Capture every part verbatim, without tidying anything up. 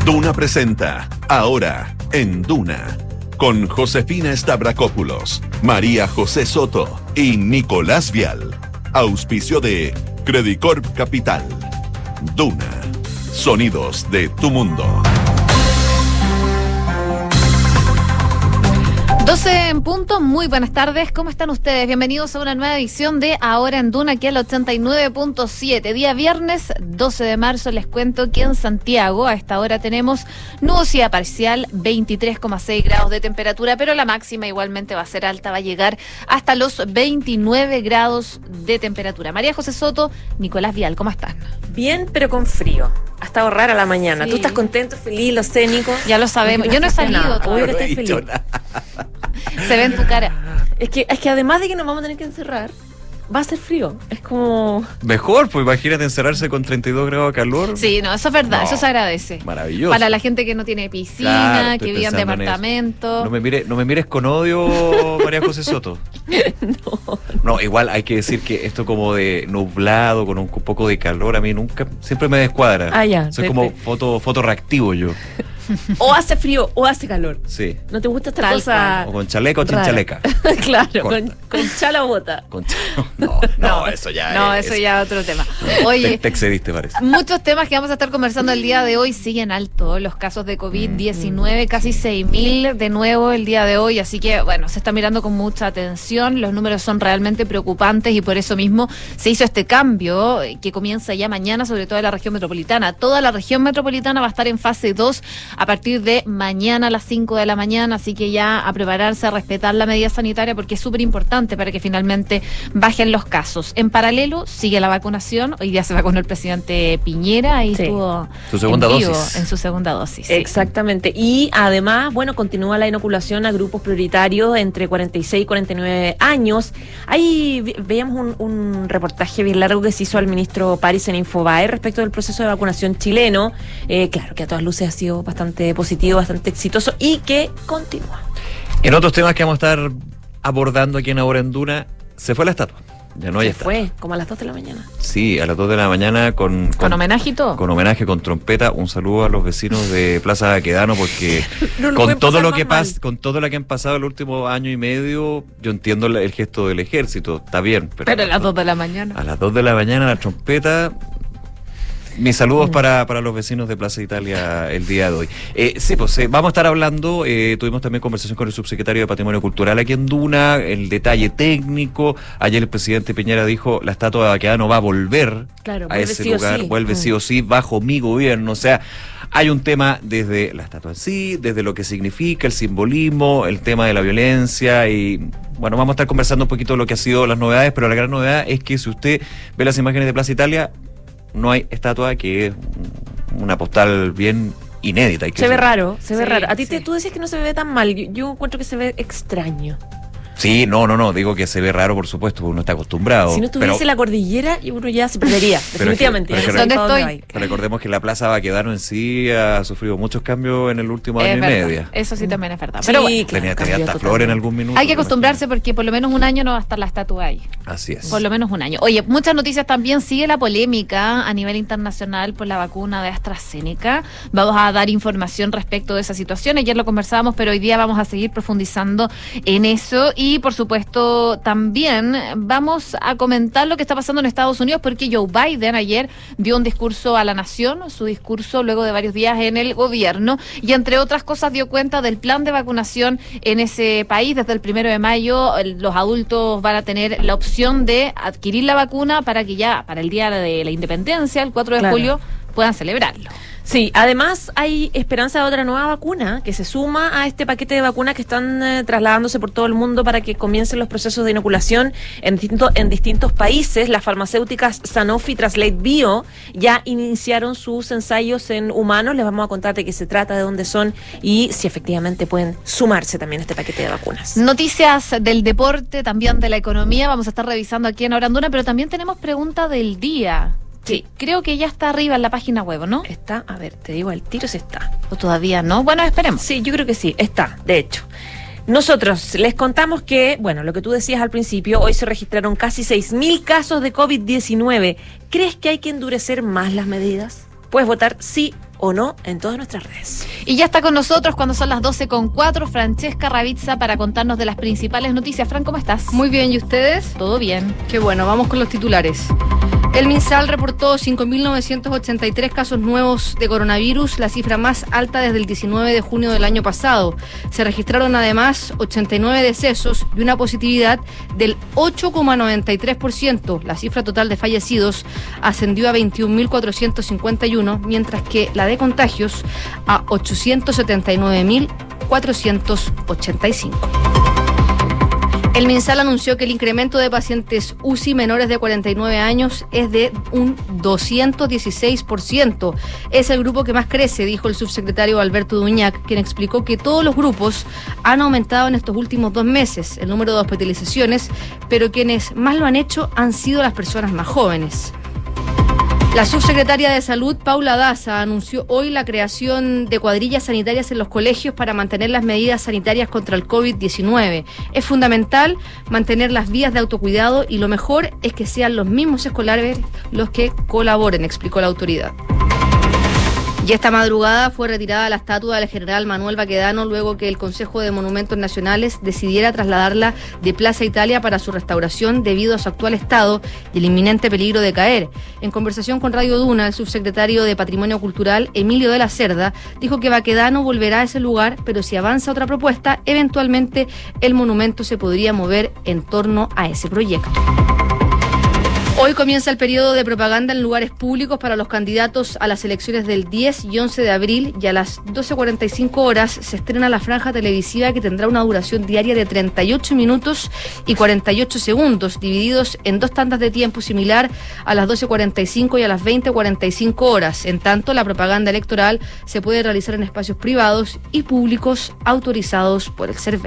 Duna presenta Ahora en Duna, con Josefina Stavrakopoulos, María José Soto y Nicolás Vial. Auspicio de Credicorp Capital. Duna, sonidos de tu mundo. doce en punto, muy buenas tardes, ¿cómo están ustedes? Bienvenidos a una nueva edición de Ahora en Duna, aquí al ochenta y nueve punto siete. Día viernes, doce de marzo, les cuento que en Santiago a esta hora tenemos nubosidad parcial, veintitrés coma seis grados de temperatura, pero la máxima igualmente va a ser alta, va a llegar hasta los veintinueve grados de temperatura. María José Soto, Nicolás Vial, ¿cómo están? Bien, pero con frío. Ha estado rara la mañana. Sí. ¿Tú estás contento, feliz, lo escénico? Ya lo sabemos, yo no he salido Obvio que todavía. estás feliz. Se ve en tu cara. Es que, es que además de que nos vamos a tener que encerrar, va a ser frío. Es como... Mejor, pues imagínate encerrarse con treinta y dos grados de calor. Sí, no, eso es verdad, No, eso se agradece. Maravilloso. Para la gente que no tiene piscina, Claro, estoy que vive en pensando en departamento. No me, mire, no me mires con odio, María José Soto. no. No, igual hay que decir que esto como de nublado, con un poco de calor, a mí nunca, siempre me descuadra. Ah, ya, Soy te- como te- foto, foto reactivo yo. O hace frío o hace calor. Sí. ¿No te gusta esta Tal cosa? O con chaleco o sin rara? chaleca. Claro, Corta. con, con chala o bota. Con ch- no, no, eso ya No, es. eso ya es otro tema. Te, Oye, te excediste, parece. muchos temas que vamos a estar conversando el día de hoy siguen alto. Los casos de COVID diecinueve, casi seis mil de nuevo el día de hoy. Así que, bueno, se está mirando con mucha atención. Los números son realmente preocupantes y por eso mismo se hizo este cambio eh, que comienza ya mañana, sobre todo en la región metropolitana. Toda la región metropolitana va a estar en fase dos a partir de mañana a las cinco de la mañana. Así que ya a prepararse, a respetar la medida sanitaria porque es súper importante para que finalmente bajen los casos. En paralelo, sigue la vacunación. Hoy día se vacunó el presidente Piñera y Sí. estuvo Su segunda en vivo dosis. en su segunda dosis. Sí. Exactamente. Y además, bueno, continúa la inoculación a grupos prioritarios entre cuarenta y seis y cuarenta y nueve años. Ahí vi- veíamos un, un reportaje bien largo que se hizo al ministro París en Infobae respecto del proceso de vacunación chileno. Eh, claro, que a todas luces ha sido bastante positivo, bastante exitoso y que continúa. En otros temas que vamos a estar abordando aquí en Ahora en Duna, se fue la estatua. Ya no hay Se estatua. fue como a las dos de la mañana. Sí, a las dos de la mañana con, Con homenaje y todo. con homenaje, con trompeta. Un saludo a los vecinos de Plaza Baquedano porque No lo con pueden todo pasar lo más que mal. pas, con todo lo que han pasado el último año y medio, yo entiendo el, el gesto del ejército, está bien, pero, Pero a las dos de la mañana. a las dos de la mañana la trompeta. Mis saludos para, para los vecinos de Plaza Italia el día de hoy. Eh, sí, pues eh, vamos a estar hablando, eh, tuvimos también conversación con el subsecretario de Patrimonio Cultural aquí en Duna, el detalle técnico. Ayer el presidente Piñera dijo, la estatua de Baquedano va a volver Claro, a vuelve ese sí o lugar, sí. vuelve Mm. sí o sí bajo mi gobierno. O sea, hay un tema desde la estatua en sí, desde lo que significa, el simbolismo, el tema de la violencia y... Bueno, vamos a estar conversando un poquito de lo que ha sido las novedades, pero la gran novedad es que si usted ve las imágenes de Plaza Italia, no hay estatua, que es una postal bien inédita. hay que Se ve decir. raro, se ve Sí, raro. A ti te, sí. tú decías que no se ve tan mal. Yo, yo encuentro que se ve extraño. Sí, no, no, no, digo que se ve raro, por supuesto, porque uno está acostumbrado. Si no estuviese pero, la cordillera, uno ya se perdería. Pero es que- definitivamente. pero es Ya que no sabe ¿dónde para estoy? va. pero recordemos que la Plaza Baquedano en sí ha sufrido muchos cambios en el último Es año verdad. y media. Eso sí también es verdad. Sí, Pero bueno, claro, Tenía, tenía cambió hasta flores en totalmente. algún minuto. hay que me acostumbrarse porque por lo menos un año no va a estar la estatua ahí. imagino. Así es. Por lo menos un año. Oye, muchas noticias también. Sigue la polémica a nivel internacional por la vacuna de AstraZeneca. Vamos a dar información respecto de esa situación. Ayer lo conversábamos, pero hoy día vamos a seguir profundizando en eso. Y, por supuesto, también vamos a comentar lo que está pasando en Estados Unidos, porque Joe Biden ayer dio un discurso a la nación, su discurso luego de varios días en el gobierno, y entre otras cosas dio cuenta del plan de vacunación en ese país. Desde el primero de mayo el- los adultos van a tener la opción de adquirir la vacuna para que ya para el día de la independencia, el cuatro de Claro. julio, puedan celebrarlo. Sí, además hay esperanza de otra nueva vacuna que se suma a este paquete de vacunas que están eh, trasladándose por todo el mundo para que comiencen los procesos de inoculación en, distinto, en distintos países. Las farmacéuticas Sanofi y Translate Bio ya iniciaron sus ensayos en humanos. Les vamos a contar de qué se trata, de dónde son y si efectivamente pueden sumarse también a este paquete de vacunas. Noticias del deporte, también de la economía, vamos a estar revisando aquí en Ahora en Duna, pero también tenemos pregunta del día. Sí. Creo que ya está arriba en la página web, ¿no? Está, a ver, te digo al tiro si está. ¿O todavía no? Bueno, esperemos. Sí, yo creo que sí, está, de hecho. Nosotros les contamos que, bueno, lo que tú decías al principio, hoy se registraron casi seis mil casos de COVID diecinueve. ¿Crees que hay que endurecer más las medidas? Puedes votar sí o o no en todas nuestras redes. Y ya está con nosotros cuando son las doce con cuatro, Francesca Ravizza, para contarnos de las principales noticias. Fran, ¿cómo estás? Muy bien, ¿y ustedes? Todo bien. Qué bueno, vamos con los titulares. El MinSal reportó cinco mil novecientos ochenta y tres casos nuevos de coronavirus, la cifra más alta desde el diecinueve de junio del año pasado. Se registraron además ochenta y nueve decesos y una positividad del ocho coma noventa y tres por ciento. La cifra total de fallecidos ascendió a veintiún mil cuatrocientos cincuenta y uno, mientras que la de contagios a ochocientos setenta y nueve mil cuatrocientos ochenta y cinco. El MinSal anunció que el incremento de pacientes U C I menores de cuarenta y nueve años es de un doscientos dieciséis por ciento. Es el grupo que más crece, dijo el subsecretario Alberto Duñac, quien explicó que todos los grupos han aumentado en estos últimos dos meses el número de hospitalizaciones, pero quienes más lo han hecho han sido las personas más jóvenes. La subsecretaria de Salud, Paula Daza, anunció hoy la creación de cuadrillas sanitarias en los colegios para mantener las medidas sanitarias contra el COVID diecinueve. Es fundamental mantener las vías de autocuidado y lo mejor es que sean los mismos escolares los que colaboren, explicó la autoridad. Y esta madrugada fue retirada la estatua del general Manuel Baquedano luego que el Consejo de Monumentos Nacionales decidiera trasladarla de Plaza Italia para su restauración debido a su actual estado y el inminente peligro de caer. En conversación con Radio Duna, el subsecretario de Patrimonio Cultural, Emilio de la Cerda, dijo que Baquedano volverá a ese lugar, pero si avanza otra propuesta, eventualmente el monumento se podría mover en torno a ese proyecto. Hoy comienza el periodo de propaganda en lugares públicos para los candidatos a las elecciones del diez y once de abril y a las doce cuarenta y cinco horas se estrena la franja televisiva que tendrá una duración diaria de treinta y ocho minutos y cuarenta y ocho segundos, divididos en dos tandas de tiempo similar a las doce cuarenta y cinco y a las veinte cuarenta y cinco horas. En tanto, la propaganda electoral se puede realizar en espacios privados y públicos autorizados por el CERVEL.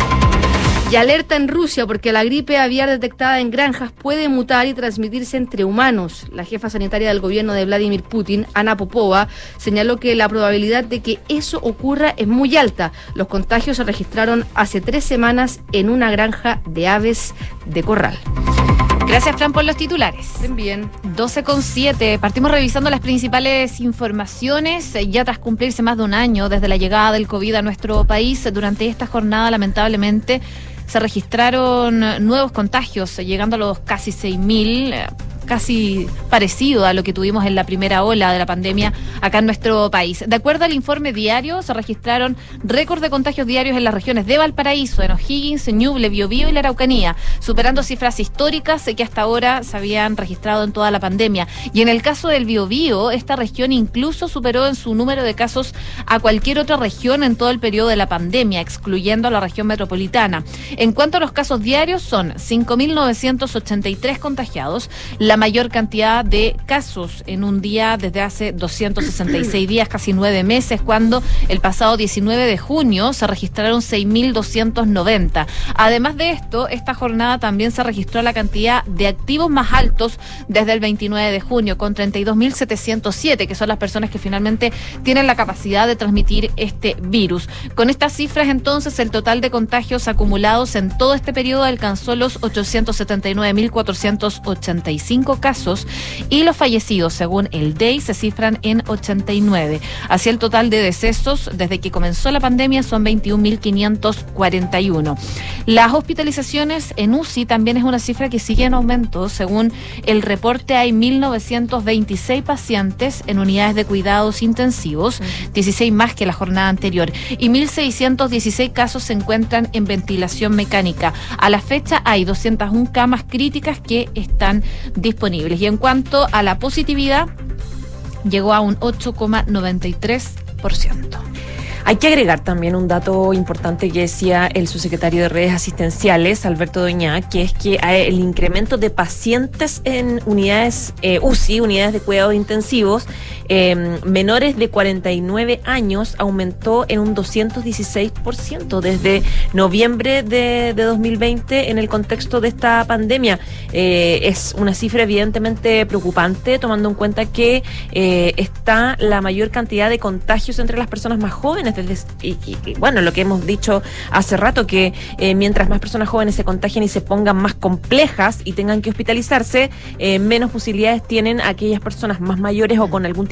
Y alerta en Rusia porque la gripe aviar detectada en granjas puede mutar y transmitirse entre humanos. La jefa sanitaria del gobierno de Vladimir Putin, Ana Popova, señaló que la probabilidad de que eso ocurra es muy alta. Los contagios se registraron hace tres semanas en una granja de aves de corral. Gracias, Fran, por los titulares. Bien, bien. doce con siete. Partimos revisando las principales informaciones. Ya tras cumplirse más de un año desde la llegada del COVID a nuestro país, durante esta jornada, lamentablemente, se registraron nuevos contagios, llegando a los casi seis mil, casi parecido a lo que tuvimos en la primera ola de la pandemia acá en nuestro país. De acuerdo al informe diario, se registraron récord de contagios diarios en las regiones de Valparaíso, en O'Higgins, Ñuble, Biobío y la Araucanía, superando cifras históricas que hasta ahora se habían registrado en toda la pandemia. Y en el caso del Biobío, esta región incluso superó en su número de casos a cualquier otra región en todo el periodo de la pandemia, excluyendo a la región metropolitana. En cuanto a los casos diarios, son cinco mil novecientos ochenta y tres contagiados, la mayor cantidad de casos en un día desde hace doscientos sesenta y seis días, casi nueve meses, cuando el pasado diecinueve de junio se registraron seis mil doscientos noventa. Además de esto, esta jornada también se registró la cantidad de activos más altos desde el veintinueve de junio, con treinta y dos mil setecientos siete, que son las personas que finalmente tienen la capacidad de transmitir este virus. Con estas cifras, entonces, el total de contagios acumulados en todo este periodo alcanzó los ochocientos setenta y nueve mil cuatrocientos ochenta y cinco casos y los fallecidos, según el D E I, se cifran en ochenta y nueve. Así, el total de decesos desde que comenzó la pandemia son veintiún mil quinientos cuarenta y uno. Las hospitalizaciones en U C I también es una cifra que sigue en aumento. Según el reporte, hay mil novecientos veintiséis pacientes en unidades de cuidados intensivos, dieciséis más que la jornada anterior, y mil seiscientos dieciséis casos se encuentran en ventilación mecánica. A la fecha hay doscientas una camas críticas que están disponibles. Y en cuanto a la positividad, llegó a un ocho coma noventa y tres por ciento. Hay que agregar también un dato importante que decía el subsecretario de Redes Asistenciales, Alberto Doña, que es que el incremento de pacientes en unidades eh, U C I, unidades de cuidados intensivos, eh, menores de cuarenta y nueve años, aumentó en un doscientos dieciséis por ciento desde noviembre de, de dos mil veinte en el contexto de esta pandemia. Eh, es una cifra evidentemente preocupante, tomando en cuenta que eh, está la mayor cantidad de contagios entre las personas más jóvenes. Y, y, y bueno, lo que hemos dicho hace rato, que eh, mientras más personas jóvenes se contagien y se pongan más complejas y tengan que hospitalizarse, eh, menos posibilidades tienen aquellas personas más mayores o con algún tipo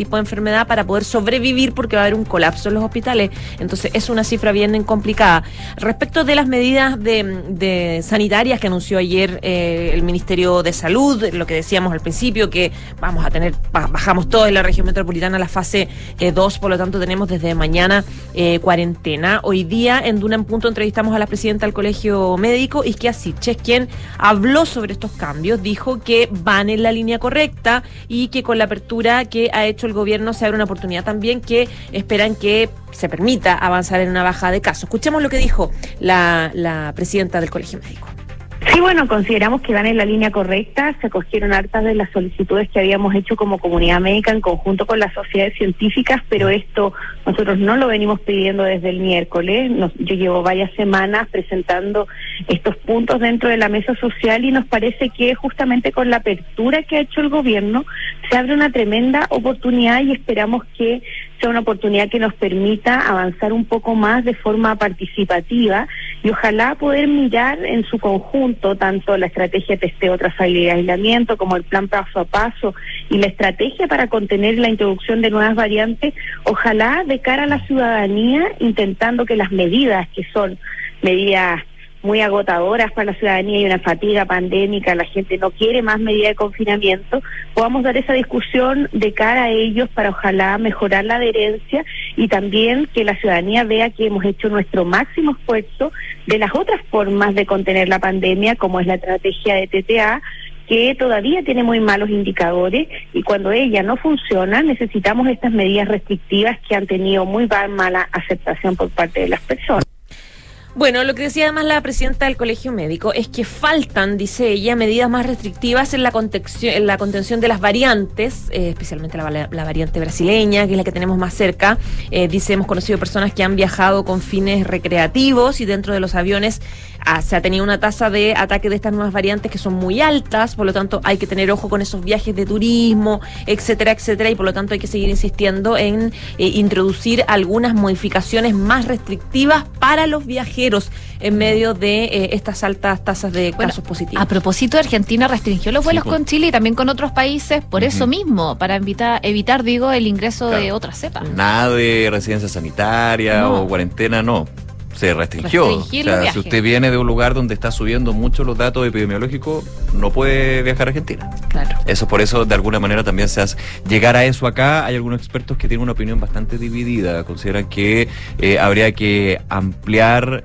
tipo de enfermedad para poder sobrevivir, porque va a haber un colapso en los hospitales. Entonces es una cifra bien complicada. Respecto de las medidas de, de sanitarias que anunció ayer eh, el Ministerio de Salud, lo que decíamos al principio, que vamos a tener, bajamos todo en la región metropolitana a la fase dos, eh, por lo tanto tenemos desde mañana eh, cuarentena. Hoy día en Duna en Punto entrevistamos a la presidenta del Colegio Médico, Isquia Siches, quien habló sobre estos cambios, dijo que van en la línea correcta y que con la apertura que ha hecho el gobierno se abre una oportunidad también, que esperan que se permita avanzar en una baja de casos. Escuchemos lo que dijo la, la presidenta del Colegio Médico. Sí, bueno, consideramos que van en la línea correcta. Se acogieron hartas de las solicitudes que habíamos hecho como comunidad médica en conjunto con las sociedades científicas, pero esto nosotros no lo venimos pidiendo desde el miércoles. Nos, yo llevo varias semanas presentando estos puntos dentro de la mesa social y nos parece que justamente con la apertura que ha hecho el gobierno se abre una tremenda oportunidad y esperamos que sea una oportunidad que nos permita avanzar un poco más de forma participativa y ojalá poder mirar en su conjunto tanto la estrategia de testeo, trazabilidad y aislamiento como el plan paso a paso y la estrategia para contener la introducción de nuevas variantes, ojalá de cara a la ciudadanía, intentando que las medidas que son medidas muy agotadoras para la ciudadanía y una fatiga pandémica, la gente no quiere más medidas de confinamiento, podamos dar esa discusión de cara a ellos para ojalá mejorar la adherencia y también que la ciudadanía vea que hemos hecho nuestro máximo esfuerzo de las otras formas de contener la pandemia, como es la estrategia de T T A, que todavía tiene muy malos indicadores y cuando ella no funciona necesitamos estas medidas restrictivas que han tenido muy mala aceptación por parte de las personas. Bueno, lo que decía además la presidenta del Colegio Médico es que faltan, dice ella, medidas más restrictivas en la contención, en la contención de las variantes, eh, especialmente la, la variante brasileña, que es la que tenemos más cerca. Eh, dice, hemos conocido personas que han viajado con fines recreativos y dentro de los aviones ah, se ha tenido una tasa de ataque de estas nuevas variantes que son muy altas, por lo tanto hay que tener ojo con esos viajes de turismo, etcétera, etcétera, y por lo tanto hay que seguir insistiendo en eh, introducir algunas modificaciones más restrictivas para los viajeros en medio de eh, estas altas tasas de bueno, casos positivos. A propósito, Argentina restringió los vuelos sí, con Chile y también con otros países por uh-huh. eso mismo, para evitar, evitar digo, el ingreso claro. de otras cepas. Nada de residencia sanitaria no. o cuarentena, no. Se restringió. O sea, si usted viene de un lugar donde está subiendo mucho los datos epidemiológicos, no puede viajar a Argentina. Claro. Eso por eso, de alguna manera, también se hace. Llegar a eso acá, hay algunos expertos que tienen una opinión bastante dividida. Consideran que eh, habría que ampliar,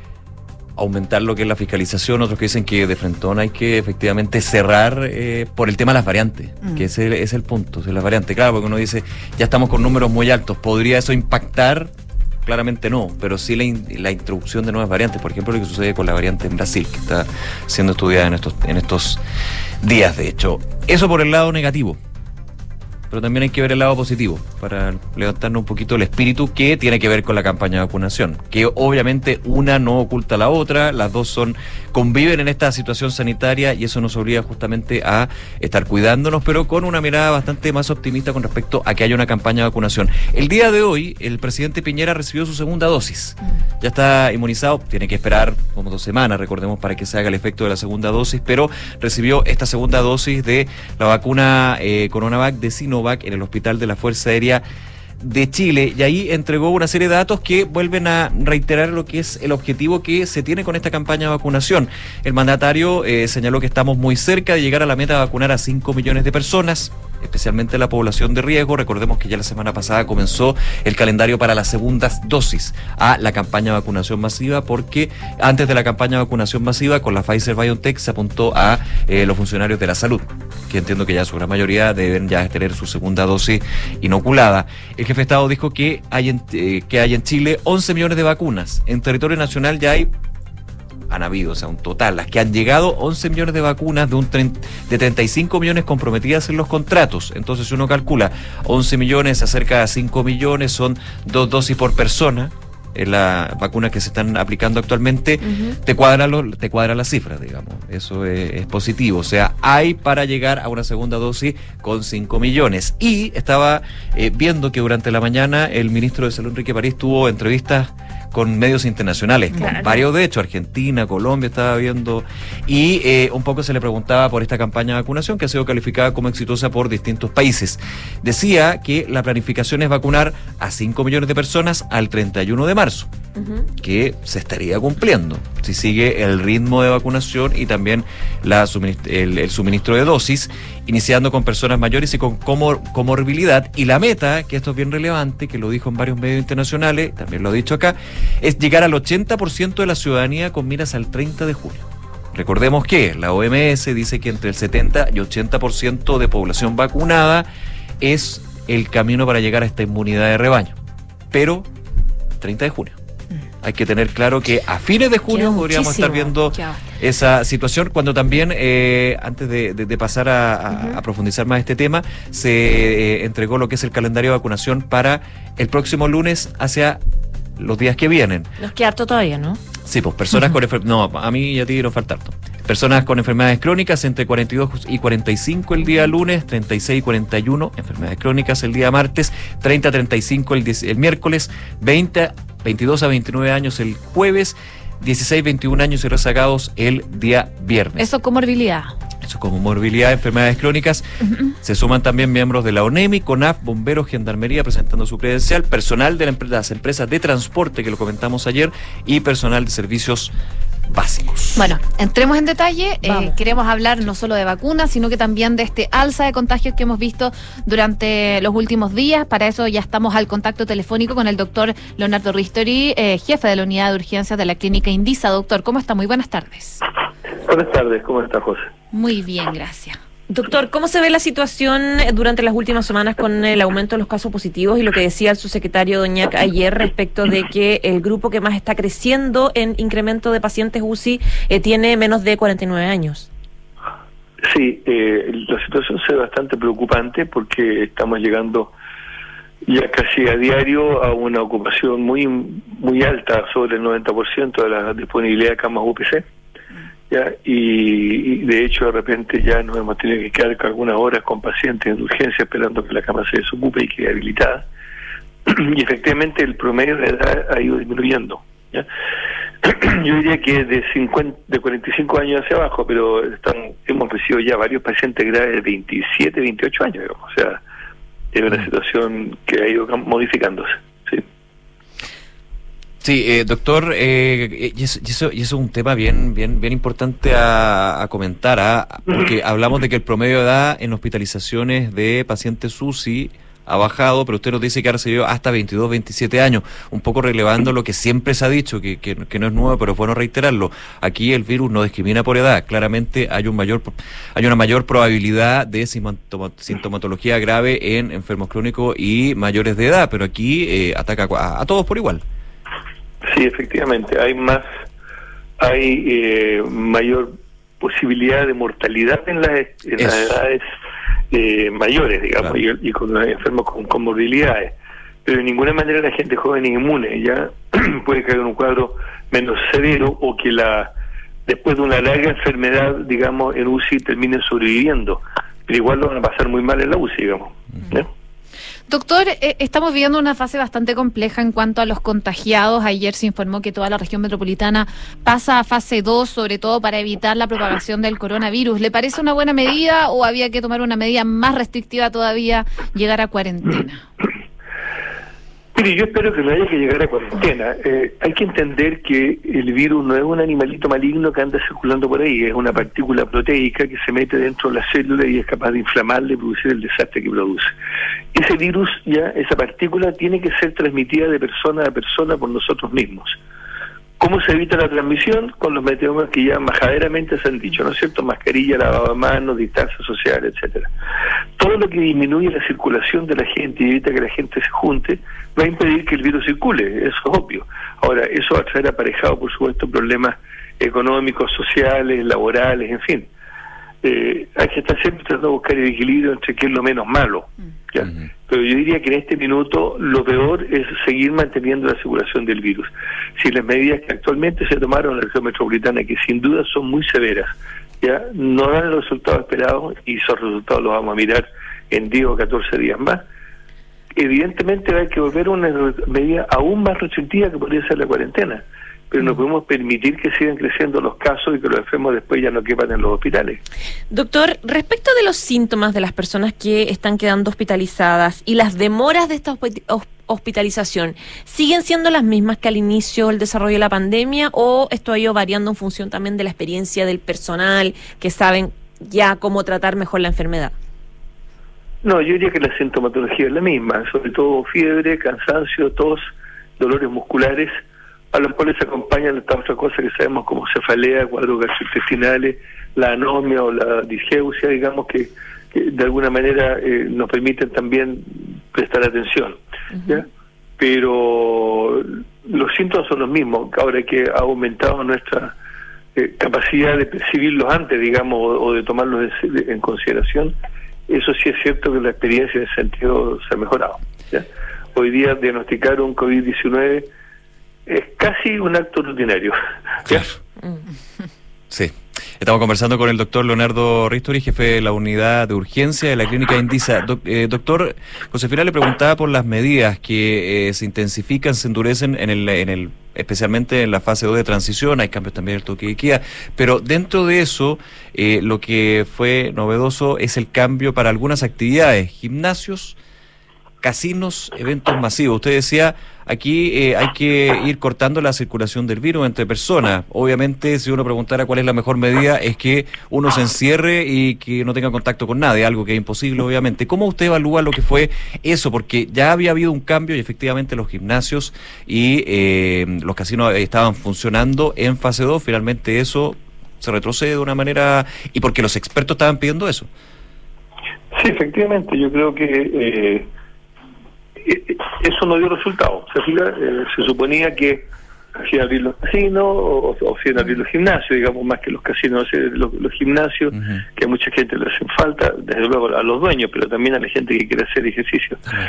aumentar lo que es la fiscalización, otros que dicen que de frentón hay que efectivamente cerrar eh, por el tema de las variantes, mm. que ese es el punto, es la variante. Claro, porque uno dice, ya estamos con números muy altos, ¿podría eso impactar? Claramente no, pero sí la, in, la introducción de nuevas variantes, por ejemplo lo que sucede con la variante en Brasil, que está siendo estudiada en estos, en estos días, de hecho. Eso por el lado negativo. Pero también hay que ver el lado positivo para levantarnos un poquito el espíritu que tiene que ver con la campaña de vacunación, que obviamente una no oculta a la otra, las dos son conviven en esta situación sanitaria y eso nos obliga justamente a estar cuidándonos, pero con una mirada bastante más optimista con respecto a que haya una campaña de vacunación. El día de hoy el presidente Piñera recibió su segunda dosis, ya está inmunizado, tiene que esperar como dos semanas, recordemos, para que se haga el efecto de la segunda dosis, pero recibió esta segunda dosis de la vacuna eh, Coronavac de Sinovac en el Hospital de la Fuerza Aérea de Chile, y ahí entregó una serie de datos que vuelven a reiterar lo que es el objetivo que se tiene con esta campaña de vacunación. El mandatario eh, señaló que estamos muy cerca de llegar a la meta de vacunar a cinco millones de personas, especialmente la población de riesgo. Recordemos que ya la semana pasada comenzó el calendario para las segundas dosis a la campaña de vacunación masiva, porque antes de la campaña de vacunación masiva con la Pfizer-BioNTech se apuntó a eh, los funcionarios de la salud, que entiendo que ya su gran mayoría deben ya tener su segunda dosis inoculada. El jefe de Estado dijo que hay en, eh, que hay en Chile once millones de vacunas. En territorio nacional ya hay han habido, o sea, un total, las que han llegado, once millones de vacunas de un treinta, de treinta y cinco millones comprometidas en los contratos. Entonces, si uno calcula once millones, se acerca a cinco millones, son dos dosis por persona. En la vacuna que se están aplicando actualmente, uh-huh. te cuadra lo, te cuadra la cifra, digamos. Eso es, es positivo. O sea, hay para llegar a una segunda dosis con cinco millones. Y estaba eh, viendo que durante la mañana el ministro de Salud, Enrique París, tuvo entrevistas con medios internacionales, Claro. con varios de hecho, Argentina, Colombia estaba viendo, y eh, un poco se le preguntaba por esta campaña de vacunación que ha sido calificada como exitosa por distintos países. Decía que la planificación es vacunar a cinco millones de personas al treinta y uno de marzo, Ujú. que se estaría cumpliendo si sigue el ritmo de vacunación y también la suminist- el, el suministro de dosis, iniciando con personas mayores y con comor- comorbilidad. Y la meta, que esto es bien relevante, que lo dijo en varios medios internacionales, también lo ha dicho acá, es llegar al ochenta por ciento de la ciudadanía con miras al treinta de julio. Recordemos que la O M S dice que entre el setenta y ochenta por ciento de población vacunada es el camino para llegar a esta inmunidad de rebaño. Pero, treinta de junio. Hay que tener claro que a fines de junio Queda podríamos muchísimo. estar viendo Queda. esa situación, cuando también, eh, antes de, de- de pasar a, a- a profundizar más este tema, se eh, entregó lo que es el calendario de vacunación para el próximo lunes hacia los días que vienen. Nos queda harto todavía, ¿no? Sí, pues personas con enfer- no, a mí y a ti nos falta harto. Personas con enfermedades crónicas entre cuarenta y dos y cuarenta y cinco el día lunes, treinta y seis y cuarenta y uno enfermedades crónicas el día martes, treinta a treinta y cinco el, diez el miércoles, veinte, veintidós a veintinueve años el jueves, dieciséis a veintiún años y rezagados el día viernes. Eso comorbilidad. Eso como morbilidad, enfermedades crónicas. Se suman también miembros de la ONEMI, CONAF, bomberos, gendarmería presentando su credencial, personal de la empre- las empresas de transporte que lo comentamos ayer y personal de servicios básicos. Bueno, entremos en detalle. Eh, Vamos. queremos hablar no solo de vacunas, sino que también de este alza de contagios que hemos visto durante los últimos días. Para eso ya estamos al contacto telefónico con el doctor Leonardo Ristori, eh, jefe de la unidad de urgencias de la clínica Indisa. Doctor, ¿cómo está? Muy buenas tardes. Buenas tardes, ¿cómo está José? Muy bien, gracias. Doctor, ¿cómo se ve la situación durante las últimas semanas con el aumento de los casos positivos y lo que decía el subsecretario Doñac ayer respecto de que el grupo que más está creciendo en incremento de pacientes U C I eh, tiene menos de cuarenta y nueve años? Sí, eh, la situación se ve bastante preocupante porque estamos llegando ya casi a diario a una ocupación muy muy alta, sobre el noventa por ciento de la disponibilidad de camas U P C. ¿Ya? Y, y de hecho de repente ya nos hemos tenido que quedar algunas horas con pacientes en urgencia esperando que la cama se desocupe y quede habilitada. Y efectivamente el promedio de edad ha ido disminuyendo, ¿ya? Yo diría que de cincuenta, de cuarenta y cinco años hacia abajo, pero están, hemos recibido ya varios pacientes graves de veintisiete, veintiocho años, digamos. O sea, es una situación que ha ido modificándose, ¿sí? Sí, eh, doctor, eh, y, eso, y, eso, y eso es un tema bien bien bien importante a, a comentar, ¿ah? Porque hablamos de que el promedio de edad en hospitalizaciones de pacientes U C I ha bajado, pero usted nos dice que ha recibido hasta veintidós, veintisiete años, un poco relevando lo que siempre se ha dicho, que, que, que no es nuevo, pero es bueno reiterarlo. Aquí el virus no discrimina por edad, claramente hay un mayor hay una mayor probabilidad de sintomatología grave en enfermos crónicos y mayores de edad, pero aquí eh, ataca a, a todos por igual. Sí, efectivamente, hay más, hay eh, mayor posibilidad de mortalidad en las, en las edades eh, mayores, digamos, claro. y, y con los enfermos con comorbilidades. Pero de ninguna manera la gente joven es inmune, ya puede caer en un cuadro menos severo o que la después de una larga enfermedad, digamos, en U C I terminen sobreviviendo, pero igual lo van a pasar muy mal en la U C I, digamos. ¿eh? Doctor, eh, estamos viviendo una fase bastante compleja en cuanto a los contagiados. Ayer se informó que toda la región metropolitana pasa a fase dos, sobre todo para evitar la propagación del coronavirus. ¿Le parece una buena medida o había que tomar una medida más restrictiva todavía, llegar a cuarentena? Mire, yo espero que no haya que llegar a cuarentena. Eh, hay que entender que el virus no es un animalito maligno que anda circulando por ahí, es una partícula proteica que se mete dentro de la célula y es capaz de inflamarla y producir el desastre que produce. Ese virus, ya esa partícula, tiene que ser transmitida de persona a persona por nosotros mismos. ¿Cómo se evita la transmisión? Con los métodos que ya majaderamente se han dicho, ¿no es cierto? Mascarilla, lavado de manos, distancia social, etcétera. Todo lo que disminuye la circulación de la gente y evita que la gente se junte va a impedir que el virus circule, eso es obvio. Ahora, eso va a traer aparejado, por supuesto, problemas económicos, sociales, laborales, en fin. Eh, hay que estar siempre tratando de buscar el equilibrio entre qué es lo menos malo, ¿ya? Uh-huh. Pero yo diría que en este minuto lo peor es seguir manteniendo la circulación del virus. Si las medidas que actualmente se tomaron en la región metropolitana, que sin duda son muy severas, ya no dan los resultados esperados, y esos resultados los vamos a mirar en diez o catorce días más, evidentemente va a haber que volver a una medida aún más restrictiva que podría ser la cuarentena, pero no podemos permitir que sigan creciendo los casos y que los enfermos después ya no quepan en los hospitales. Doctor, respecto de los síntomas de las personas que están quedando hospitalizadas y las demoras de esta hospitalización, ¿siguen siendo las mismas que al inicio del desarrollo de la pandemia o esto ha ido variando en función también de la experiencia del personal que saben ya cómo tratar mejor la enfermedad? No, yo diría que la sintomatología es la misma, sobre todo fiebre, cansancio, tos, dolores musculares, a los cuales se acompañan esta otra cosa que sabemos como cefalea, cuadros gastrointestinales, la anomia o la disgeusia, digamos que, que de alguna manera eh, nos permiten también prestar atención. Uh-huh. ¿Ya? Pero los síntomas son los mismos, ahora que ha aumentado nuestra eh, capacidad de percibirlos antes, digamos, o, o de tomarlos en, en consideración. Eso sí es cierto que la experiencia en ese sentido se ha mejorado. ¿Ya? Hoy día diagnosticar un COVID diecinueve es casi un acto rutinario. ¿Ya? Sí. Estamos conversando con el doctor Leonardo Ristori, jefe de la unidad de urgencia de la clínica Indisa. Do, eh, doctor, Josefina le preguntaba por las medidas que eh, se intensifican, se endurecen en el, en el, especialmente en la fase dos de transición. Hay cambios también en el toque de queda, pero dentro de eso eh, lo que fue novedoso es el cambio para algunas actividades, gimnasios, casinos, eventos masivos. Usted decía, aquí eh, hay que ir cortando la circulación del virus entre personas. Obviamente, si uno preguntara cuál es la mejor medida, es que uno se encierre y que no tenga contacto con nadie, algo que es imposible, obviamente. ¿Cómo usted evalúa lo que fue eso? Porque ya había habido un cambio y efectivamente los gimnasios y eh, los casinos estaban funcionando en fase dos. Finalmente eso se retrocede de una manera, y porque los expertos estaban pidiendo eso. Sí, efectivamente, yo creo que eh, eso no dio resultado. Se, eh, se suponía que hacían abrir los casinos o, o hacían abrir los gimnasios, digamos, más que los casinos, los, los gimnasios, uh-huh. que a mucha gente le hacen falta, desde luego a los dueños, pero también a la gente que quiere hacer ejercicio. Uh-huh.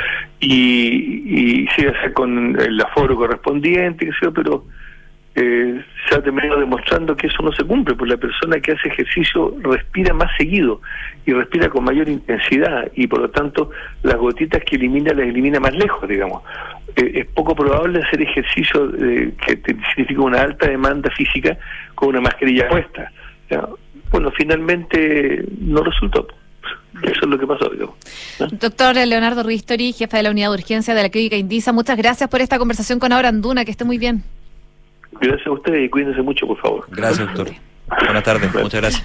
Y, y sí, hacer con el aforo correspondiente, qué sé yo, pero eh, se ha terminado demostrando que eso no se cumple, pues la persona que hace ejercicio respira más seguido y respira con mayor intensidad y por lo tanto las gotitas que elimina las elimina más lejos, digamos. Eh, es poco probable hacer ejercicio eh, que te significa una alta demanda física con una mascarilla puesta. ¿Ya? Bueno, finalmente no resultó. Eso es lo que pasó, digamos, ¿no? Doctor Leonardo Ristori, jefe de la unidad de urgencia de la clínica Indisa, muchas gracias por esta conversación con Ahora Anduna, que esté muy bien. Gracias a ustedes y cuídense mucho, por favor. Gracias, doctor. Buenas tardes, muchas gracias.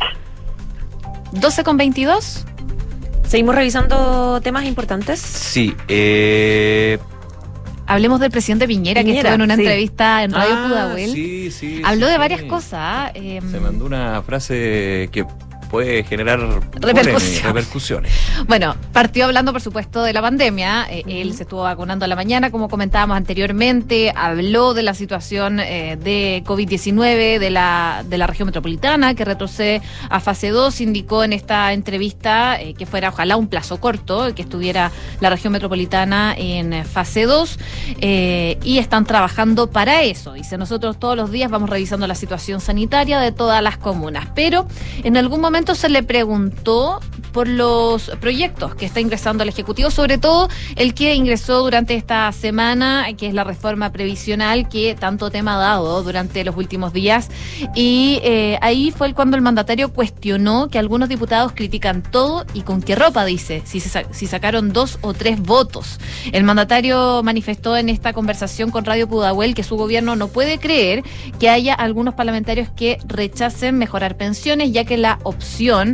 doce con veintidós. ¿Seguimos revisando temas importantes? Sí. Eh... Hablemos del presidente Piñera, Piñera que estuvo en una sí. entrevista en Radio ah, Pudahuel. Sí, sí. Habló sí, de varias sí. cosas. Eh, Se mandó una frase que puede generar Repercusión. repercusiones. Bueno, partió hablando, por supuesto, de la pandemia. Eh, uh-huh. Él se estuvo vacunando a la mañana, como comentábamos anteriormente. Habló de la situación eh, de COVID diecinueve de la, de la región metropolitana, que retrocede a fase dos. Indicó en esta entrevista eh, que fuera, ojalá, un plazo corto, que estuviera la región metropolitana en fase dos. Eh, y están trabajando para eso. Dice, nosotros todos los días vamos revisando la situación sanitaria de todas las comunas. Pero en algún momento se le preguntó por los proyectos que está ingresando al Ejecutivo, sobre todo el que ingresó durante esta semana, que es la reforma previsional, que tanto tema ha dado durante los últimos días. Y eh, ahí fue cuando el mandatario cuestionó que algunos diputados critican todo y con qué ropa, dice, si, se, si sacaron dos o tres votos. El mandatario manifestó en esta conversación con Radio Pudahuel que su gobierno no puede creer que haya algunos parlamentarios que rechacen mejorar pensiones, ya que la opción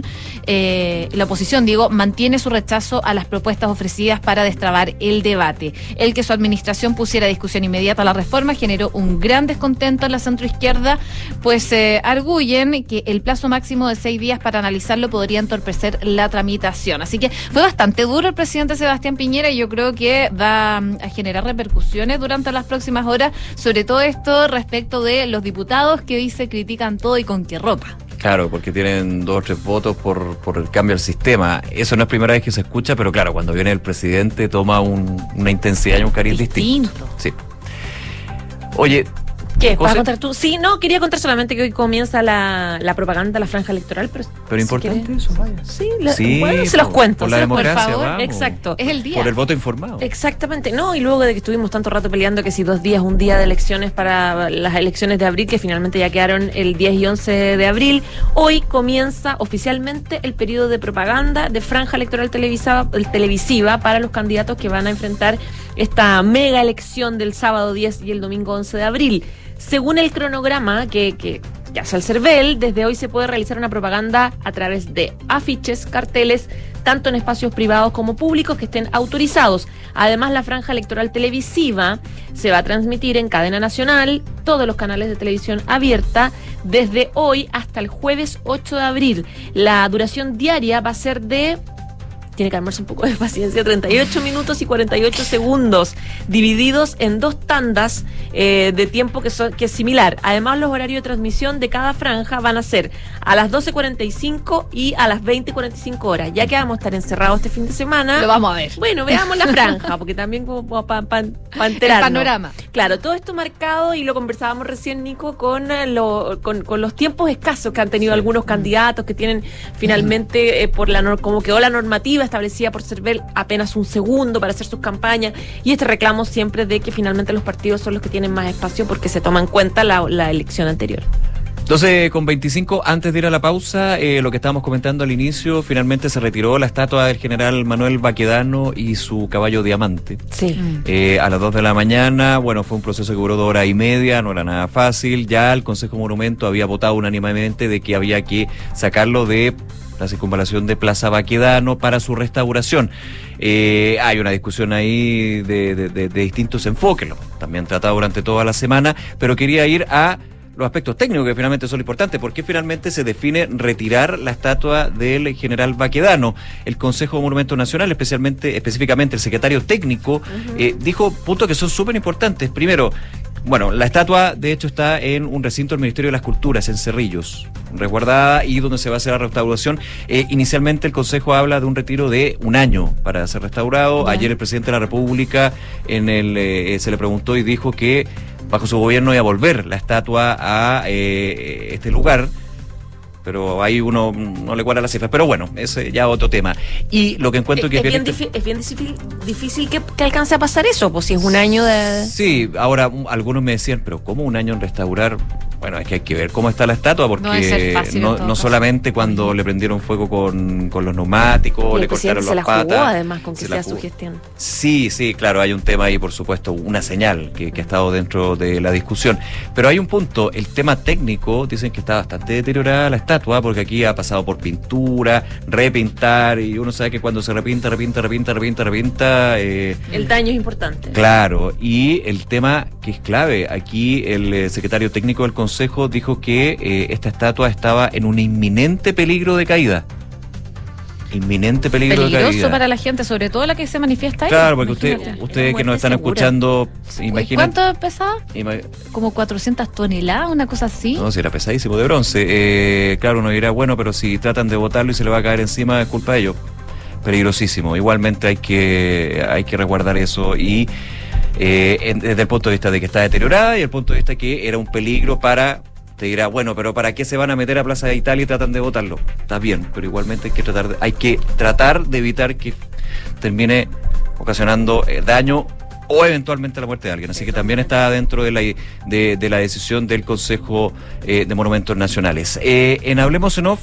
Eh, la oposición, digo, mantiene su rechazo a las propuestas ofrecidas para destrabar el debate. El que su administración pusiera a discusión inmediata la reforma generó un gran descontento en la centroizquierda, pues eh, arguyen que el plazo máximo de seis días para analizarlo podría entorpecer la tramitación. Así que fue bastante duro el presidente Sebastián Piñera y yo creo que va a generar repercusiones durante las próximas horas, sobre todo esto respecto de los diputados que dice critican todo y con qué ropa. Claro, porque tienen dos o tres votos por, por el cambio al sistema. Eso no es primera vez que se escucha, pero claro, cuando viene el presidente toma un, una intensidad y un cariz distinto. distinto. Sí. Oye, ¿Qué? ¿Vas José. a contar tú? Sí, no, quería contar solamente que hoy comienza la, la propaganda, la franja electoral, pero... Pero si importante quieres- eso, vaya. Sí, la- Sí, bueno, se los por- cuento. por la se los- democracia, favor. vamos. Exacto. Es el día. Por el voto informado. Exactamente, no, y luego de que estuvimos tanto rato peleando que si dos días, un día de elecciones para las elecciones de abril, que finalmente ya quedaron el diez y once de abril, hoy comienza oficialmente el periodo de propaganda de franja electoral televisa, televisiva para los candidatos que van a enfrentar esta mega elección del sábado diez y el domingo once de abril. Según el cronograma que, que ya sea el CERVEL, desde hoy se puede realizar una propaganda a través de afiches, carteles, tanto en espacios privados como públicos que estén autorizados. Además, la franja electoral televisiva se va a transmitir en cadena nacional, todos los canales de televisión abierta, desde hoy hasta el jueves ocho de abril. La duración diaria va a ser de... Tiene que armarse un poco de paciencia, treinta y ocho minutos y cuarenta y ocho segundos, divididos en dos tandas eh, de tiempo que, son, que es similar. Además, los horarios de transmisión de cada franja van a ser a las doce cuarenta y cinco y a las veinte cuarenta y cinco horas. Ya que vamos a estar encerrados este fin de semana. Lo vamos a ver. Bueno, veamos la franja, porque también como para pa, pa El enterarnos. panorama. Claro, todo esto marcado, y lo conversábamos recién, Nico, con, eh, lo, con, con los tiempos escasos que han tenido algunos candidatos que tienen finalmente, eh, por la nor- como quedó la normativa establecida por CERVEL, apenas un segundo para hacer sus campañas, y este reclamo siempre de que finalmente los partidos son los que tienen más espacio porque se toma en cuenta la, la elección anterior. Entonces, con veinticinco, antes de ir a la pausa, eh, lo que estábamos comentando al inicio, finalmente se retiró la estatua del general Manuel Baquedano y su caballo Diamante. Sí. Eh, a las dos de la mañana, bueno, fue un proceso que duró dos horas y media, no era nada fácil. Ya el Consejo Monumento había votado unánimemente de que había que sacarlo de la circunvalación de Plaza Baquedano para su restauración. Eh, hay una discusión ahí de, de, de, de distintos enfoques, lo también tratado durante toda la semana, pero quería ir a los aspectos técnicos que finalmente son importantes. ¿Por qué finalmente se define retirar la estatua del general Baquedano? El Consejo de Monumentos Nacional, especialmente, específicamente el secretario técnico, uh-huh. eh, dijo puntos que son súper importantes. Primero, bueno, la estatua de hecho está en un recinto del Ministerio de las Culturas, en Cerrillos, resguardada, y donde se va a hacer la restauración. Eh, inicialmente el Consejo habla de un retiro de un año para ser restaurado. Yeah. Ayer el presidente de la República en el eh, se le preguntó y dijo que bajo su gobierno iba a volver la estatua a eh, este lugar, pero ahí uno no le cuadra las cifras. Pero bueno, ese ya otro tema. Y lo que encuentro es, que es es bien, bien... difi- es bien difícil, difícil que, que alcance a pasar eso, pues si es un año de... Sí, ahora um, algunos me decían, pero ¿cómo un año en restaurar? Bueno, es que hay que ver cómo está la estatua, porque no, debe ser fácil, no, en todo no caso. solamente cuando uh-huh. le prendieron fuego con, con los neumáticos, y el le cortaron se las la jugó, patas. además, con que se sea jugó. su gestión. Sí, sí, claro, hay un tema ahí, por supuesto, una señal que, que ha estado dentro de la discusión. Pero hay un punto, el tema técnico, dicen que está bastante deteriorada la estatua, porque aquí ha pasado por pintura, repintar, y uno sabe que cuando se repinta, repinta, repinta, repinta, repinta... Eh, el daño es importante. Claro, y el tema que es clave, aquí el eh, secretario técnico del Consejo dijo que eh, esta estatua estaba en un inminente peligro de caída. Inminente peligro de caída. Peligroso para la gente, sobre todo la que se manifiesta ahí. Claro, porque usted, Imagínate. ustedes que nos están segura. escuchando, imaginen... ¿Cuánto pesaba? Ima- Como cuatrocientas toneladas, una cosa así. No, si era pesadísimo, de bronce. Eh, claro, uno dirá, bueno, pero si tratan de botarlo y se le va a caer encima, es culpa de ellos. Peligrosísimo. Igualmente hay que, hay que resguardar eso, y eh, en- desde el punto de vista de que está deteriorada y el punto de vista que era un peligro para... Te dirá, bueno, pero ¿para qué se van a meter a Plaza de Italia y tratan de botarlo? Está bien, pero igualmente hay que tratar de, hay que tratar de evitar que termine ocasionando eh, daño o eventualmente la muerte de alguien. Así que también está dentro de la, de, de la decisión del Consejo eh, de Monumentos Nacionales. Eh, en Hablemos en Off,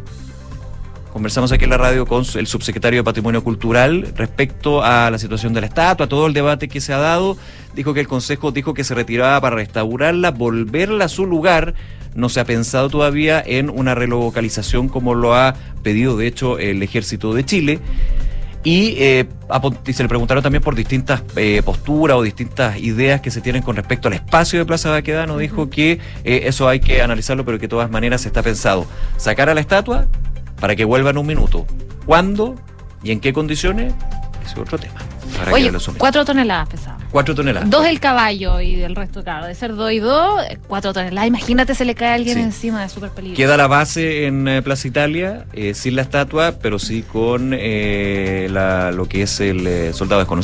conversamos aquí en la radio con el subsecretario de Patrimonio Cultural respecto a la situación de la estatua, todo el debate que se ha dado. Dijo que el Consejo dijo que se retiraba para restaurarla, volverla a su lugar. No se ha pensado todavía en una relocalización como lo ha pedido, de hecho, el Ejército de Chile. Y, eh, y se le preguntaron también por distintas eh, posturas o distintas ideas que se tienen con respecto al espacio de Plaza Baquedano. Uh-huh. Dijo que eh, eso hay que analizarlo, pero que de todas maneras está pensado sacar a la estatua para que vuelva en un minuto. ¿Cuándo y en qué condiciones? Ese es otro tema. Para Oye, que lo asumen. cuatro toneladas pesaba. Cuatro toneladas. Dos el caballo y del resto, claro, de ser dos y dos, eh, cuatro toneladas. Imagínate, se le cae a alguien Sí. encima, es súper peligroso. Queda la base en eh, Plaza Italia, eh, sin la estatua, pero sí con eh, la, lo que es el eh, soldado desconocido.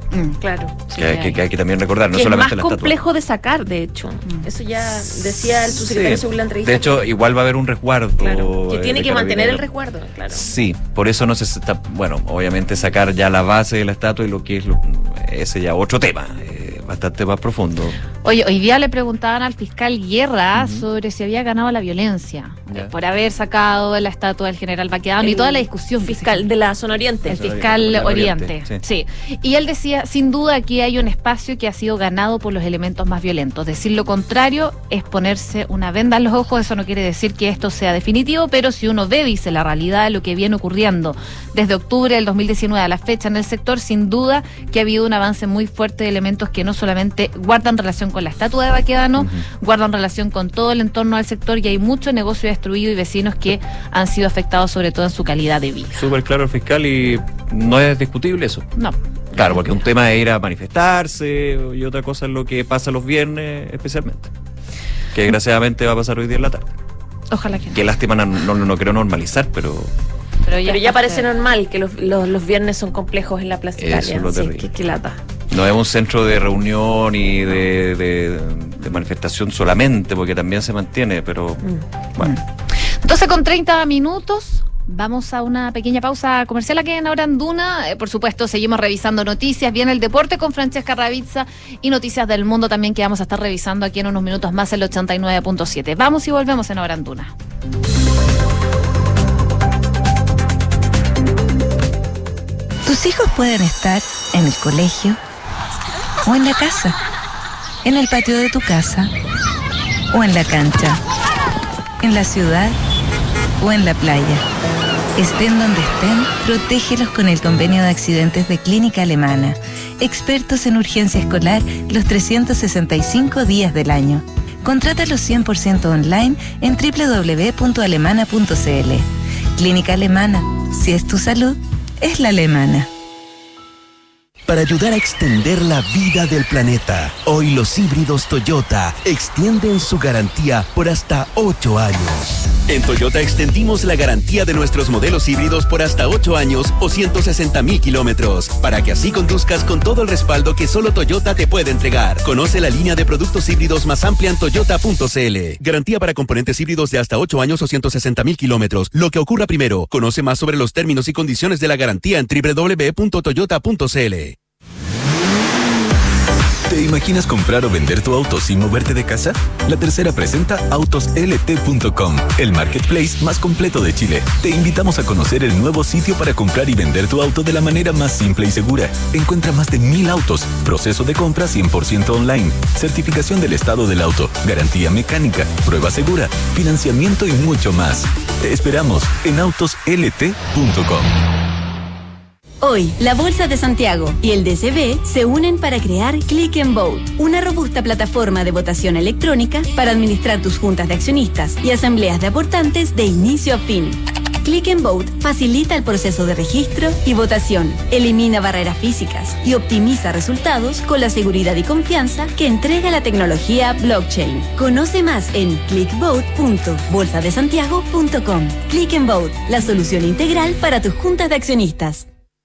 Mm, claro. Sí, que, que, que hay que también recordar, no que solamente es la más estatua. complejo de sacar, de hecho. Mm. Eso ya decía el subsecretario Sí. según la entrevista. De hecho, igual va a haber un resguardo. Claro, que eh, tiene de que mantener el Carabineros. resguardo, claro. Sí, por eso no se está, bueno, obviamente sacar ya la base de la estatua y lo que es lo, ese ya otro tema, eh, bastante más profundo. Oye, hoy día le preguntaban al fiscal Guerra Ujú. sobre si había ganado la violencia Ya. eh, por haber sacado la estatua del general Baquedano y El toda la discusión. que se fiscal de la zona oriente. El Zona fiscal Oriente, Oriente, Oriente, sí. Y él decía, sin duda aquí hay un espacio que ha sido ganado por los elementos más violentos. Decir lo contrario es ponerse una venda en los ojos, eso no quiere decir que esto sea definitivo, pero si uno ve, dice, la realidad de lo que viene ocurriendo desde octubre del dos mil diecinueve a la fecha en el sector, sin duda que ha habido un avance muy fuerte de elementos que no solamente guardan relación con la estatua de Baquedano, Ujú. guardan relación con todo el entorno del sector y hay mucho negocio destruido y vecinos que han sido afectados sobre todo en su calidad de vida. Súper claro el fiscal y no es discutible eso. No. Claro, porque un tema es ir a manifestarse y otra cosa es lo que pasa los viernes especialmente. Que desgraciadamente va a pasar hoy día en la tarde. Ojalá que no. Qué lástima, no, no, no quiero normalizar, pero Pero Pero ya está parece feo. normal que los, los, los viernes son complejos en la Plaza Eso Italia. es lo Sí, terrible. qué, qué lata. no es un centro de reunión y de, de, de manifestación solamente, porque también se mantiene, pero Mm. bueno. doce con treinta minutos. Vamos a una pequeña pausa comercial aquí en Ahora en Duna. Eh, por supuesto, seguimos revisando noticias. Viene el deporte con Francesca Ravizza y noticias del mundo también que vamos a estar revisando aquí en unos minutos más el ochenta y nueve punto siete. Vamos y volvemos en Ahora en Duna. Tus hijos pueden estar en el colegio o en la casa, en el patio de tu casa o en la cancha, en la ciudad o en la playa. Estén donde estén, protégelos con el convenio de accidentes de Clínica Alemana. Expertos en urgencia escolar los trescientos sesenta y cinco días del año. Contrátalos cien por ciento online en doble u doble u doble u punto alemana punto c l. Clínica Alemana. Si es tu salud, es la alemana. Para ayudar a extender la vida del planeta, hoy los híbridos Toyota extienden su garantía por hasta ocho años. En Toyota extendimos la garantía de nuestros modelos híbridos por hasta ocho años o ciento sesenta mil kilómetros, para que así conduzcas con todo el respaldo que solo Toyota te puede entregar. Conoce la línea de productos híbridos más amplia en toyota punto c l. Garantía para componentes híbridos de hasta ocho años o ciento sesenta mil kilómetros. Lo que ocurra primero. Conoce más sobre los términos y condiciones de la garantía en doble u doble u doble u punto toyota punto c l. ¿Te imaginas comprar o vender tu auto sin moverte de casa? La Tercera presenta autos l t punto com, el marketplace más completo de Chile. Te invitamos a conocer el nuevo sitio para comprar y vender tu auto de la manera más simple y segura. Encuentra más de mil autos, proceso de compra cien por ciento online, certificación del estado del auto, garantía mecánica, prueba segura, financiamiento y mucho más. Te esperamos en autos l t punto com. Hoy, la Bolsa de Santiago y el D C B se unen para crear Click and Vote, una robusta plataforma de votación electrónica para administrar tus juntas de accionistas y asambleas de aportantes de inicio a fin. Click and Vote facilita el proceso de registro y votación, elimina barreras físicas y optimiza resultados con la seguridad y confianza que entrega la tecnología blockchain. Conoce más en click vote punto bolsa de santiago punto com. Click and Vote, la solución integral para tus juntas de accionistas.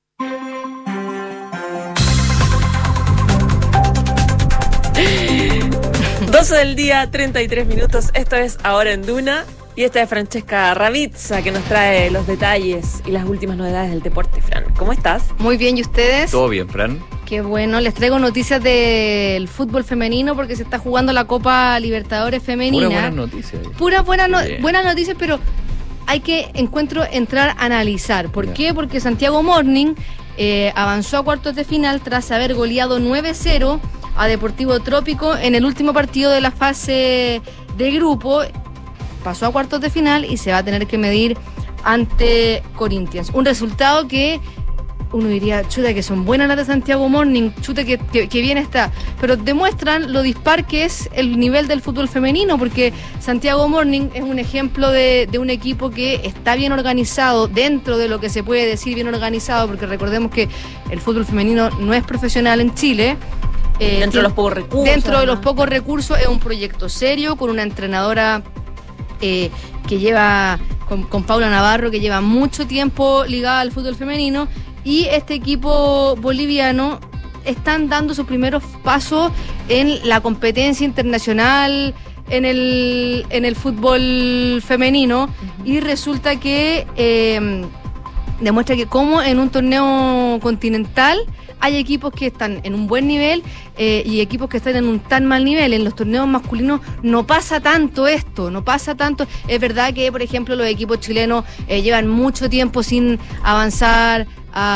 doce del día, treinta y tres minutos. Esto es Ahora en Duna. Y esta es Francesca Ravizza, que nos trae los detalles y las últimas novedades del deporte. Fran, ¿cómo estás? Muy bien, ¿y ustedes? Todo bien, Fran. Qué bueno, les traigo noticias del fútbol femenino porque se está jugando la Copa Libertadores femenina. Pura buenas noticias. Puras buenas no, Bien. buenas noticias, pero hay que, encuentro, entrar a analizar. ¿Por Ya. qué? Porque Santiago Morning eh, avanzó a cuartos de final tras haber goleado nueve cero a Deportivo Trópico en el último partido de la fase de grupo. Pasó a cuartos de final y se va a tener que medir ante Corinthians. Un resultado que uno diría, chuta, que son buenas las de Santiago Morning, chuta, que, que, que bien está. Pero demuestran lo dispar que es el nivel del fútbol femenino, porque Santiago Morning es un ejemplo de, de un equipo que está bien organizado, dentro de lo que se puede decir bien organizado, porque recordemos que el fútbol femenino no es profesional en Chile. Eh, Dentro de los pocos recursos. Dentro de los ¿no? pocos recursos es un proyecto serio, con una entrenadora eh, que lleva, con, con Paula Navarro, que lleva mucho tiempo ligada al fútbol femenino, y este equipo boliviano están dando sus primeros pasos en la competencia internacional, en el, en el fútbol femenino, uh-huh. y resulta que eh, demuestra que como en un torneo continental hay equipos que están en un buen nivel eh, y equipos que están en un tan mal nivel. En los torneos masculinos no pasa tanto esto, no pasa tanto. Es verdad que, por ejemplo, los equipos chilenos eh, llevan mucho tiempo sin avanzar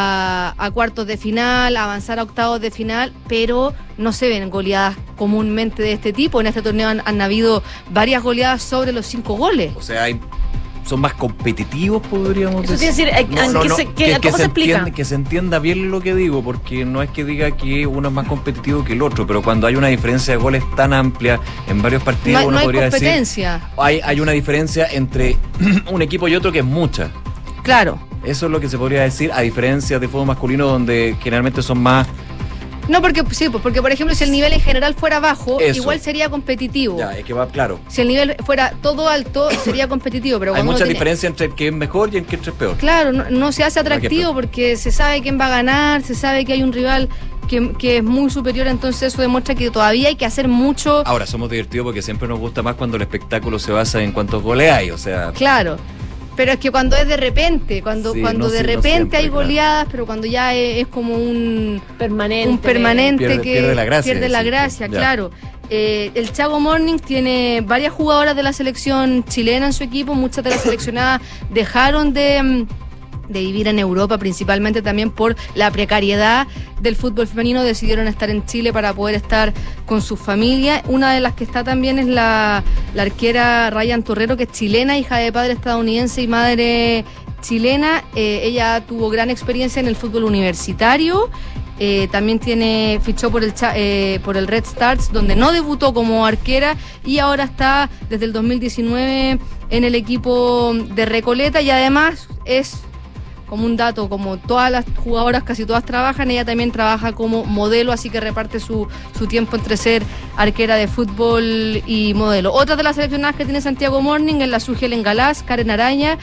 a, a cuartos de final, avanzar a octavos de final, pero no se ven goleadas comúnmente de este tipo. En este torneo han, han habido varias goleadas sobre los cinco goles. O sea, hay... son más competitivos, podríamos Eso decir. Quiere decir, no, no, que no, se, que, que, ¿cómo que se, se explica? Entiende, que se entienda bien lo que digo, porque no es que diga que uno es más competitivo que el otro, pero cuando hay una diferencia de goles tan amplia en varios partidos, no, uno no hay podría competencia. decir... Hay, hay una diferencia entre un equipo y otro que es mucha. Claro. Eso es lo que se podría decir, a diferencia de fútbol masculino, donde generalmente son más... No, porque sí, porque por ejemplo, si el nivel en general fuera bajo, Eso. igual sería competitivo. Ya, es que va, claro. Si el nivel fuera todo alto, sería competitivo. Pero Hay mucha tiene... diferencia entre el que es mejor y el que es peor. Claro, no, no se hace atractivo porque se sabe quién va a ganar, se sabe que hay un rival que, que es muy superior, entonces eso demuestra que todavía hay que hacer mucho. Ahora, somos divertidos porque siempre nos gusta más cuando el espectáculo se basa en cuántos goles hay, o sea... Claro. Pero es que cuando es de repente, cuando Sí, cuando no, de sí, no repente siempre, hay claro. goleadas, pero cuando ya es, es como un permanente, un permanente Pierde- que pierde la gracia, pierde la sí, gracia, ya. claro. Eh, el Chago Morning tiene varias jugadoras de la selección chilena en su equipo, muchas de las seleccionadas dejaron de... mm, de vivir en Europa, principalmente también por la precariedad del fútbol femenino, decidieron estar en Chile para poder estar con sus familias. Una de las que está también es la, la arquera Ryan Torrero, que es chilena, hija de padre estadounidense y madre chilena. Eh, ella tuvo gran experiencia en el fútbol universitario. Eh, también tiene fichó por el cha- eh, por el Red Stars, donde no debutó como arquera y ahora está desde el dos mil diecinueve en el equipo de Recoleta, y además es, como un dato, como todas las jugadoras, casi todas trabajan, ella también trabaja como modelo, así que reparte su, su tiempo entre ser arquera de fútbol y modelo. Otra de las seleccionadas que tiene Santiago Morning es la Sugelen Galás, Karen Araña,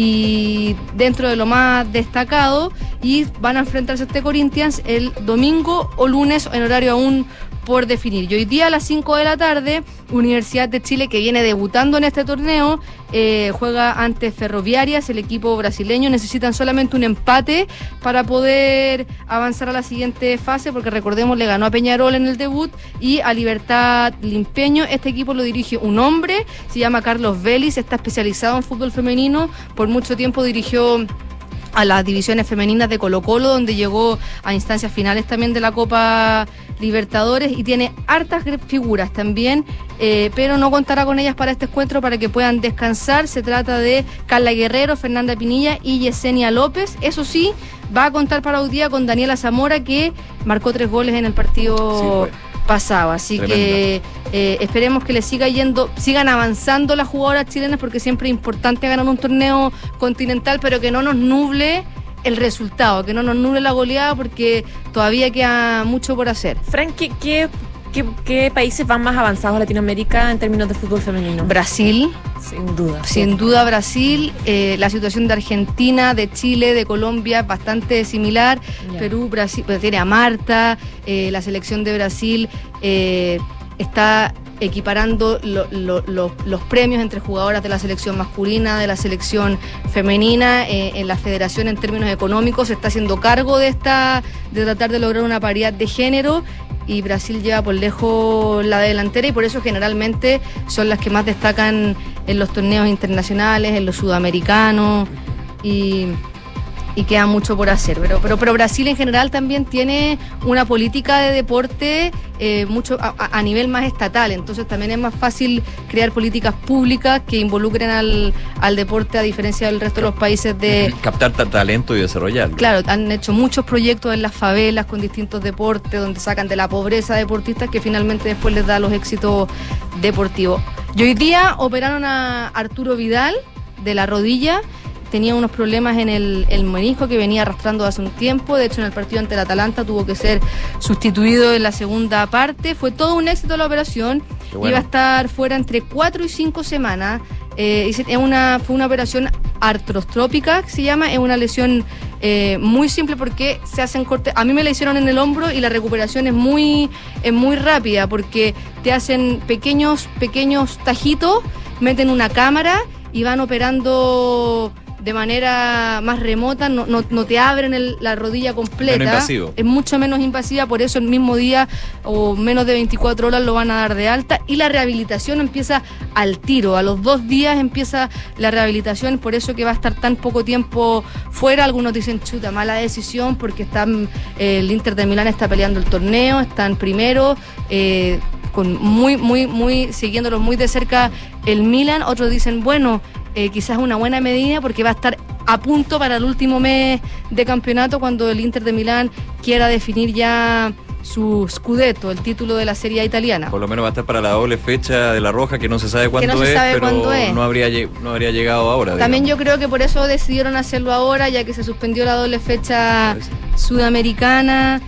y dentro de lo más destacado, y van a enfrentarse a este Corinthians el domingo o lunes en horario aún por definir. Y hoy día a las cinco de la tarde, Universidad de Chile, que viene debutando en este torneo, eh, juega ante Ferroviarias, el equipo brasileño. Necesitan solamente un empate para poder avanzar a la siguiente fase, porque recordemos, le ganó a Peñarol en el debut y a Libertad Limpeño. Este equipo lo dirige un hombre, se llama Carlos Vélez, está especializado en fútbol femenino, por mucho tiempo dirigió a las divisiones femeninas de Colo-Colo, donde llegó a instancias finales también de la Copa Libertadores, y tiene hartas figuras también, eh, pero no contará con ellas para este encuentro para que puedan descansar. Se trata de Carla Guerrero, Fernanda Pinilla y Yesenia López. Eso sí, va a contar para hoy día con Daniela Zamora, que marcó tres goles en el partido Sí, bueno. pasado, así Tremendo. que eh, esperemos que le siga yendo, sigan avanzando las jugadoras chilenas, porque siempre es importante ganar un torneo continental, pero que no nos nuble el resultado, que no nos nuble la goleada, porque todavía queda mucho por hacer. Frank, ¿qué, qué, qué, qué países van más avanzados en Latinoamérica en términos de fútbol femenino? Brasil, Sin duda. sin duda Brasil, eh, la situación de Argentina, de Chile, de Colombia es bastante similar. Ya. Perú, Brasil, pues tiene a Marta, eh, la selección de Brasil eh, está equiparando lo- lo- lo- los premios entre jugadoras de la selección masculina, de la selección femenina, eh, en la federación en términos económicos se está haciendo cargo de esta, de tratar de lograr una paridad de género, y Brasil lleva por lejos la delantera, y por eso generalmente son las que más destacan en los torneos internacionales, en los sudamericanos, y, y queda mucho por hacer. Pero, pero, pero Brasil en general también tiene una política de deporte eh, mucho a, a nivel más estatal, entonces también es más fácil crear políticas públicas que involucren al, al deporte, a diferencia del resto de los países de... Captar ta- talento y desarrollarlo. Claro, han hecho muchos proyectos en las favelas con distintos deportes, donde sacan de la pobreza a deportistas que finalmente después les da los éxitos deportivos. Y hoy día operaron a Arturo Vidal de la rodilla. Tenía unos problemas en el, el menisco que venía arrastrando hace un tiempo. De hecho, en el partido ante el Atalanta tuvo que ser sustituido en la segunda parte. Fue todo un éxito la operación. Qué bueno. Iba a estar fuera entre cuatro y cinco semanas. Eh, es una, fue una operación artrostrópica, que se llama. Es una lesión eh, muy simple porque se hacen cortes. A mí me la hicieron en el hombro y la recuperación es muy, es muy rápida porque te hacen pequeños, pequeños tajitos, meten una cámara y van operando de manera más remota, no, no, no te abren el, la rodilla completa. Menos invasivo. Es mucho menos invasiva, por eso el mismo día o menos de veinticuatro horas lo van a dar de alta y la rehabilitación empieza al tiro, a los dos días empieza la rehabilitación, por eso que va a estar tan poco tiempo fuera. Algunos dicen, chuta, mala decisión porque están, eh, el Inter de Milán está peleando el torneo, están primero, eh, con muy, muy, muy, siguiéndolo muy de cerca el Milan. Otros dicen, bueno, Eh, quizás una buena medida porque va a estar a punto para el último mes de campeonato cuando el Inter de Milán quiera definir ya su scudetto, el título de la Serie A italiana. Por lo menos va a estar para la doble fecha de la Roja, que no se sabe cuándo no se es, sabe pero cuándo es. No, habría, no habría llegado ahora. También digamos. yo creo que por eso decidieron hacerlo ahora, ya que se suspendió la doble fecha sudamericana.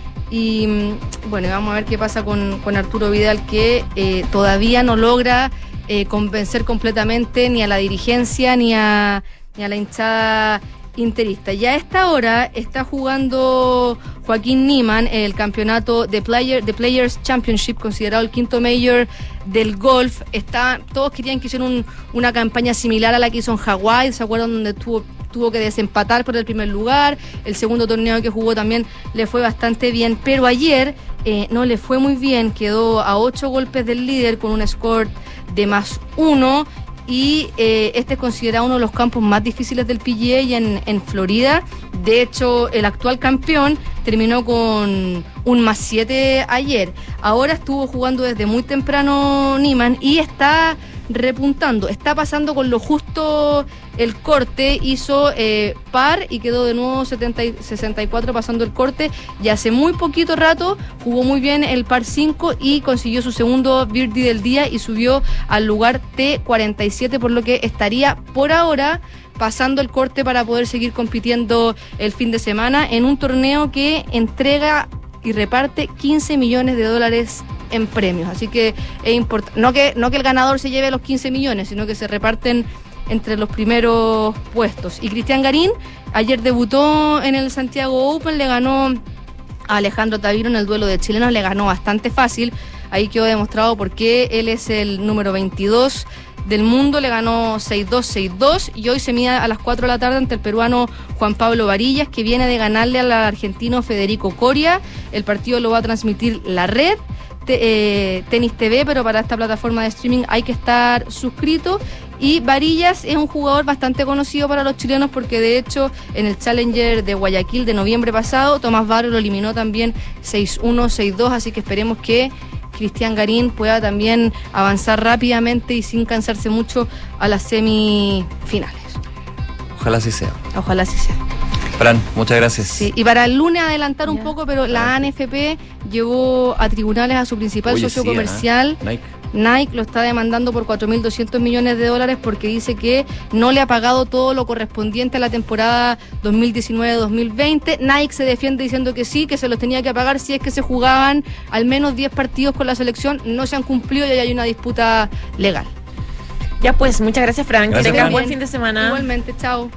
Y bueno, vamos a ver qué pasa con, con Arturo Vidal, que eh, todavía no logra eh, convencer completamente ni a la dirigencia ni a, ni a la hinchada interista. Ya a esta hora está jugando Joaquín Niemann el campeonato de, player, de Players Championship, considerado el quinto mayor del golf. Está, todos querían que hicieran un, una campaña similar a la que hizo en Hawái, ¿se acuerdan? Donde tuvo tuvo que desempatar por el primer lugar. El segundo torneo que jugó también le fue bastante bien, pero ayer eh, no le fue muy bien, quedó a ocho golpes del líder con un score de más uno. Y eh, este es considerado uno de los campos más difíciles del P G A en, en Florida. De hecho, el actual campeón terminó con un más siete ayer. Ahora estuvo jugando desde muy temprano Niemann y está repuntando. Está pasando con lo justo el corte. Hizo eh, par y quedó de nuevo setenta, sesenta y cuatro pasando el corte. Y hace muy poquito rato jugó muy bien el par cinco y consiguió su segundo birdie del día y subió al lugar T cuarenta y siete, por lo que estaría por ahora pasando el corte para poder seguir compitiendo el fin de semana en un torneo que entrega y reparte quince millones de dólares en premios. Así que es importante, no que, no que el ganador se lleve los quince millones, sino que se reparten entre los primeros puestos. Y Cristian Garín ayer debutó en el Santiago Open, le ganó a Alejandro Taviro en el duelo de chilenos, le ganó bastante fácil. Ahí quedó demostrado por qué él es el número veintidós del mundo, le ganó seis dos, seis dos y hoy se mide a las cuatro de la tarde ante el peruano Juan Pablo Varillas, que viene de ganarle al argentino Federico Coria. El partido lo va a transmitir La Red, te, eh, Tenis T V, pero para esta plataforma de streaming hay que estar suscrito. Y Varillas es un jugador bastante conocido para los chilenos porque de hecho en el Challenger de Guayaquil de noviembre pasado, Tomás Barrio lo eliminó también seis uno, seis dos, así que esperemos que Cristian Garín pueda también avanzar rápidamente y sin cansarse mucho a las semifinales. Ojalá así sea. Ojalá así sea. Fran, muchas gracias. Sí, y para el lunes adelantar un ya. poco, pero la A N F P llevó a tribunales a su principal Oye, socio sí, comercial. ¿eh? Nike. Nike lo está demandando por cuatro mil doscientos millones de dólares porque dice que no le ha pagado todo lo correspondiente a la temporada dos mil diecinueve dos mil veinte. Nike se defiende diciendo que sí, que se los tenía que pagar si es que se jugaban al menos diez partidos con la selección. No se han cumplido y hay una disputa legal. Ya pues, muchas gracias, Frank. Gracias, que tengas Fran. buen fin de semana. Igualmente, chao.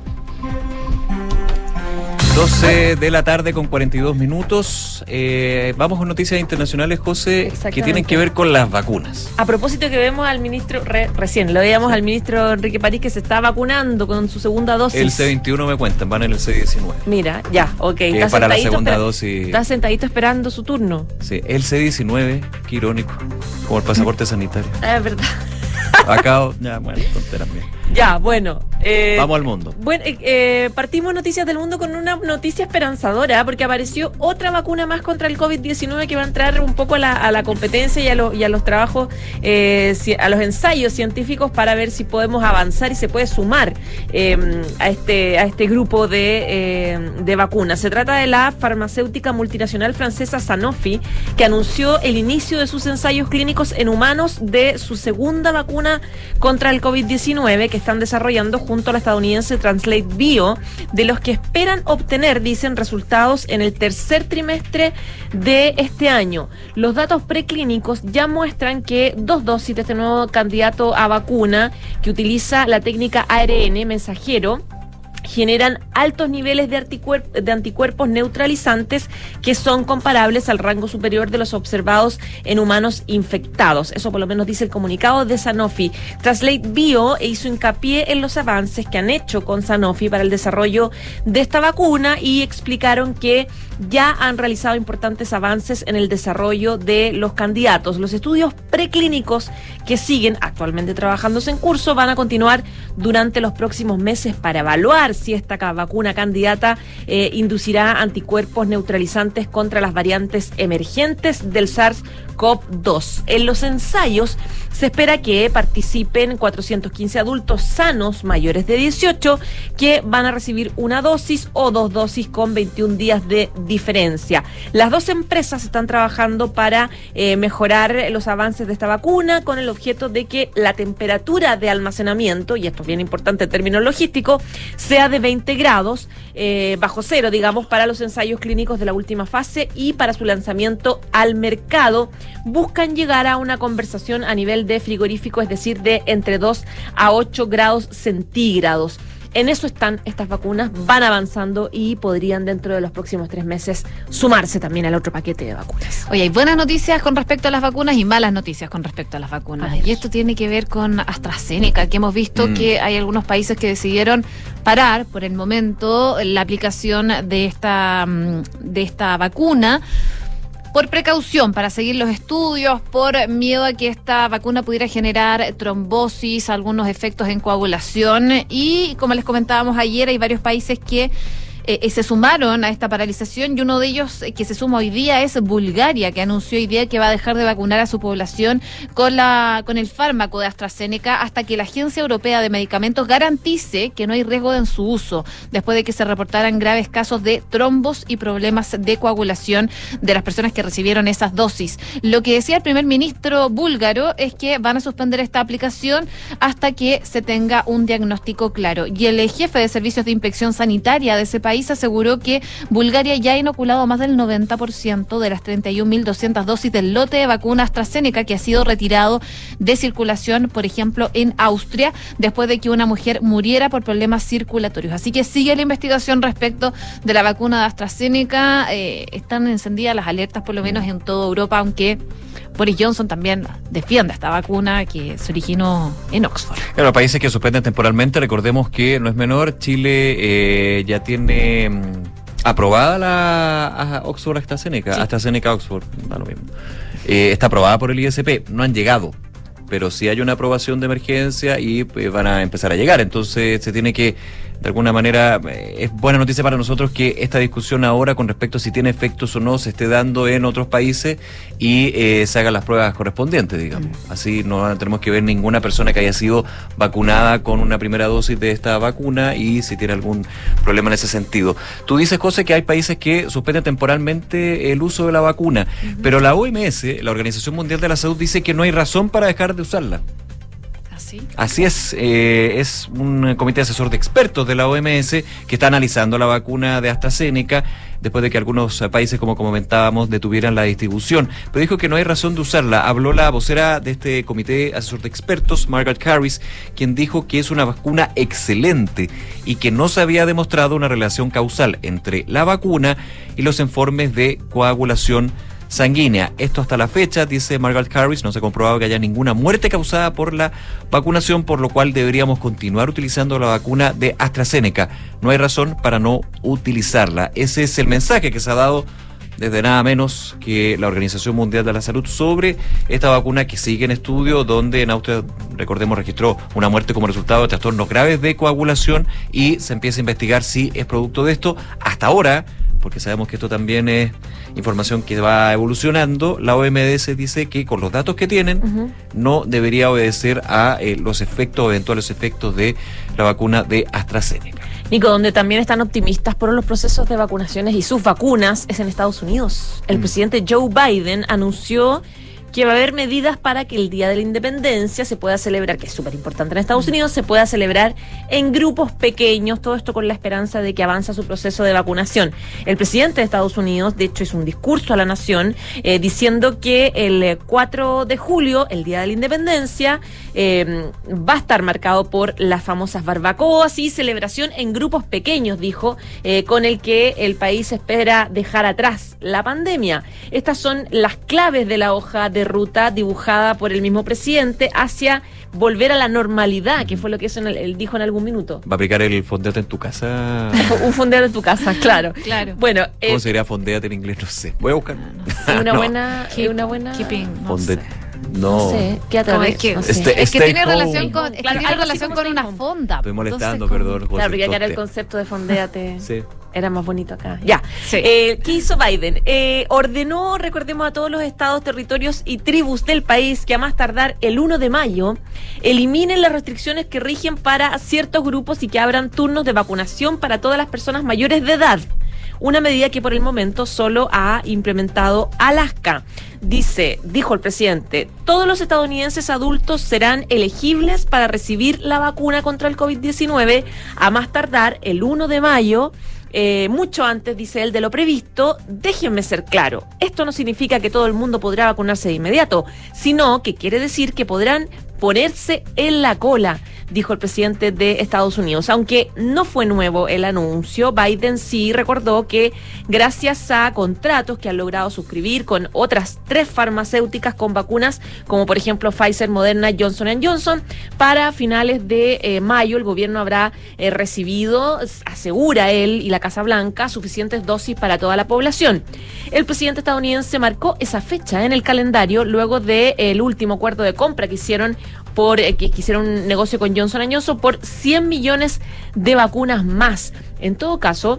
doce de la tarde con cuarenta y dos minutos. Eh, vamos con noticias internacionales, José, que tienen que ver con las vacunas. A propósito que vemos al ministro, re, recién lo veíamos al ministro Enrique París que se está vacunando con su segunda dosis. El C veintiuno me cuentan, van en el C diecinueve. Mira, ya, ok. Está para la segunda dosis. Está sentadito esperando su turno. Sí, el C diecinueve, qué irónico, como el pasaporte sanitario. Es verdad. Acá, ya, bueno, tonteras mías. Ya, bueno. Eh, Vamos al mundo. Bueno, eh, eh, partimos Noticias del Mundo con una noticia esperanzadora, porque apareció otra vacuna más contra el COVID diecinueve que va a entrar un poco a la, a la competencia y a, lo, y a los trabajos, eh, a los ensayos científicos para ver si podemos avanzar y se puede sumar eh, a, este, a este grupo de, eh, de vacunas. Se trata de la farmacéutica multinacional francesa Sanofi, que anunció el inicio de sus ensayos clínicos en humanos de su segunda vacuna contra el COVID diecinueve que están desarrollando junto a la estadounidense Translate Bio, de los que esperan obtener, dicen, resultados en el tercer trimestre de este año. Los datos preclínicos ya muestran que dos dosis de este nuevo candidato a vacuna, que utiliza la técnica A R N mensajero, generan altos niveles de, anticuerp- de anticuerpos neutralizantes que son comparables al rango superior de los observados en humanos infectados. Eso por lo menos dice el comunicado de Sanofi. Translate Bio hizo hincapié en los avances que han hecho con Sanofi para el desarrollo de esta vacuna y explicaron que ya han realizado importantes avances en el desarrollo de los candidatos. Los estudios preclínicos que siguen actualmente trabajándose en curso van a continuar durante los próximos meses para evaluar si esta vacuna candidata eh, inducirá anticuerpos neutralizantes contra las variantes emergentes del SARS-C o V dos. En los ensayos se espera que participen cuatrocientos quince adultos sanos mayores de dieciocho que van a recibir una dosis o dos dosis con veintiún días de diferencia. Las dos empresas están trabajando para eh, mejorar los avances de esta vacuna con el objeto de que la temperatura de almacenamiento, y esto es bien importante en términos logísticos, sea de veinte grados eh, bajo cero, digamos, para los ensayos clínicos de la última fase y para su lanzamiento al mercado. Buscan llegar a una conversación a nivel de frigorífico, es decir, de entre dos a ocho grados centígrados. En eso están estas vacunas, van avanzando y podrían dentro de los próximos tres meses sumarse también al otro paquete de vacunas. Oye, hay buenas noticias con respecto a las vacunas y malas noticias con respecto a las vacunas. Adiós. Y esto tiene que ver con AstraZeneca, que hemos visto mm. que hay algunos países que decidieron parar por el momento la aplicación de esta, de esta vacuna. Por precaución, para seguir los estudios, por miedo a que esta vacuna pudiera generar trombosis, algunos efectos en coagulación y, como les comentábamos ayer, hay varios países que Eh, se sumaron a esta paralización y uno de ellos eh, que se suma hoy día es Bulgaria, que anunció hoy día que va a dejar de vacunar a su población con la con el fármaco de AstraZeneca hasta que la Agencia Europea de Medicamentos garantice que no hay riesgo en su uso, después de que se reportaran graves casos de trombos y problemas de coagulación de las personas que recibieron esas dosis. Lo que decía el primer ministro búlgaro es que van a suspender esta aplicación hasta que se tenga un diagnóstico claro. Y el jefe de servicios de inspección sanitaria de ese país aseguró que Bulgaria ya ha inoculado más del noventa por ciento de las treinta y un mil doscientas dosis del lote de vacuna AstraZeneca que ha sido retirado de circulación, por ejemplo, en Austria, después de que una mujer muriera por problemas circulatorios. Así que sigue la investigación respecto de la vacuna de AstraZeneca. Eh, están encendidas las alertas, por lo menos en toda Europa, aunque Boris Johnson también defiende esta vacuna que se originó en Oxford. Claro, países que suspenden temporalmente, recordemos que no es menor, Chile eh, ya tiene eh, aprobada la Oxford AstraZeneca, sí. AstraZeneca Oxford, da lo mismo. Eh, está aprobada por el I S P, no han llegado, pero sí hay una aprobación de emergencia y eh, van a empezar a llegar, entonces se tiene que, de alguna manera, eh, es buena noticia para nosotros que esta discusión ahora con respecto a si tiene efectos o no se esté dando en otros países y eh, se hagan las pruebas correspondientes, digamos. Mm. Así no tenemos que ver ninguna persona que haya sido vacunada con una primera dosis de esta vacuna y si tiene algún problema en ese sentido. Tú dices, José, que hay países que suspenden temporalmente el uso de la vacuna, uh-huh. pero la O M S, la Organización Mundial de la Salud, dice que no hay razón para dejar de usarla. ¿Así? Así es, eh, es un comité asesor de expertos de la O M S que está analizando la vacuna de AstraZeneca después de que algunos países, como comentábamos, detuvieran la distribución. Pero dijo que no hay razón de usarla. Habló la vocera de este comité asesor de expertos, Margaret Harris, quien dijo que es una vacuna excelente y que no se había demostrado una relación causal entre la vacuna y los informes de coagulación sanguínea. Esto hasta la fecha, dice Margaret Harris, no se ha comprobado que haya ninguna muerte causada por la vacunación, por lo cual deberíamos continuar utilizando la vacuna de AstraZeneca. No hay razón para no utilizarla. Ese es el mensaje que se ha dado desde nada menos que la Organización Mundial de la Salud sobre esta vacuna que sigue en estudio, donde en Austria, recordemos, registró una muerte como resultado de trastornos graves de coagulación y se empieza a investigar si es producto de esto. Hasta ahora, porque sabemos que esto también es información que va evolucionando, la O M S dice que con los datos que tienen uh-huh. no debería obedecer a eh, los efectos, eventuales efectos de la vacuna de AstraZeneca. Nico, donde también están optimistas por los procesos de vacunaciones y sus vacunas es en Estados Unidos. El mm. presidente Joe Biden anunció que va a haber medidas para que el Día de la Independencia se pueda celebrar, que es súper importante en Estados Unidos, se pueda celebrar en grupos pequeños, todo esto con la esperanza de que avanza su proceso de vacunación. El presidente de Estados Unidos, de hecho, hizo un discurso a la nación eh, diciendo que el cuatro de julio, el Día de la Independencia, eh, va a estar marcado por las famosas barbacoas y celebración en grupos pequeños, dijo, eh, con el que el país espera dejar atrás la pandemia. Estas son las claves de la hoja de ruta dibujada por el mismo presidente hacia volver a la normalidad, que fue lo que eso él dijo en algún minuto. ¿Va a aplicar el fondéate en tu casa? Un fondeo en tu casa, claro. Claro. Bueno, ¿cómo eh, sería fondéate en inglés? No sé. Voy a buscar. es una No. buena, es una buena. Keeping, no Fonde- sé. No. No sé, quédate Como a es que, no sé. Este- es que stay tiene home. relación con, es que Claro, tiene algo así relación como con stay una home. fonda. Estoy molestando, Entonces, perdón. José Claro, pero ya que era el Toste. concepto de fondéate. Sí. Era más bonito acá. Ya. Sí. Eh, ¿Qué hizo Biden? Eh, ordenó, recordemos, a todos los estados, territorios y tribus del país que a más tardar el uno de mayo eliminen las restricciones que rigen para ciertos grupos y que abran turnos de vacunación para todas las personas mayores de edad. Una medida que por el momento solo ha implementado Alaska. Dice, dijo el presidente, todos los estadounidenses adultos serán elegibles para recibir la vacuna contra el COVID diecinueve a más tardar el uno de mayo. Eh, mucho antes, dice él, de lo previsto. Déjenme ser claro, esto no significa que todo el mundo podrá vacunarse de inmediato, sino que quiere decir que podrán ponerse en la cola, dijo el presidente de Estados Unidos. Aunque no fue nuevo el anuncio, Biden sí recordó que gracias a contratos que han logrado suscribir con otras tres farmacéuticas con vacunas, como por ejemplo Pfizer, Moderna, Johnson and Johnson, para finales de eh, mayo el gobierno habrá eh, recibido, asegura él y la Casa Blanca, suficientes dosis para toda la población. El presidente estadounidense marcó esa fecha en el calendario luego del de, eh, último acuerdo de compra que hicieron por eh, que, que hicieron un negocio con Johnson and Johnson por cien millones de vacunas más. En todo caso,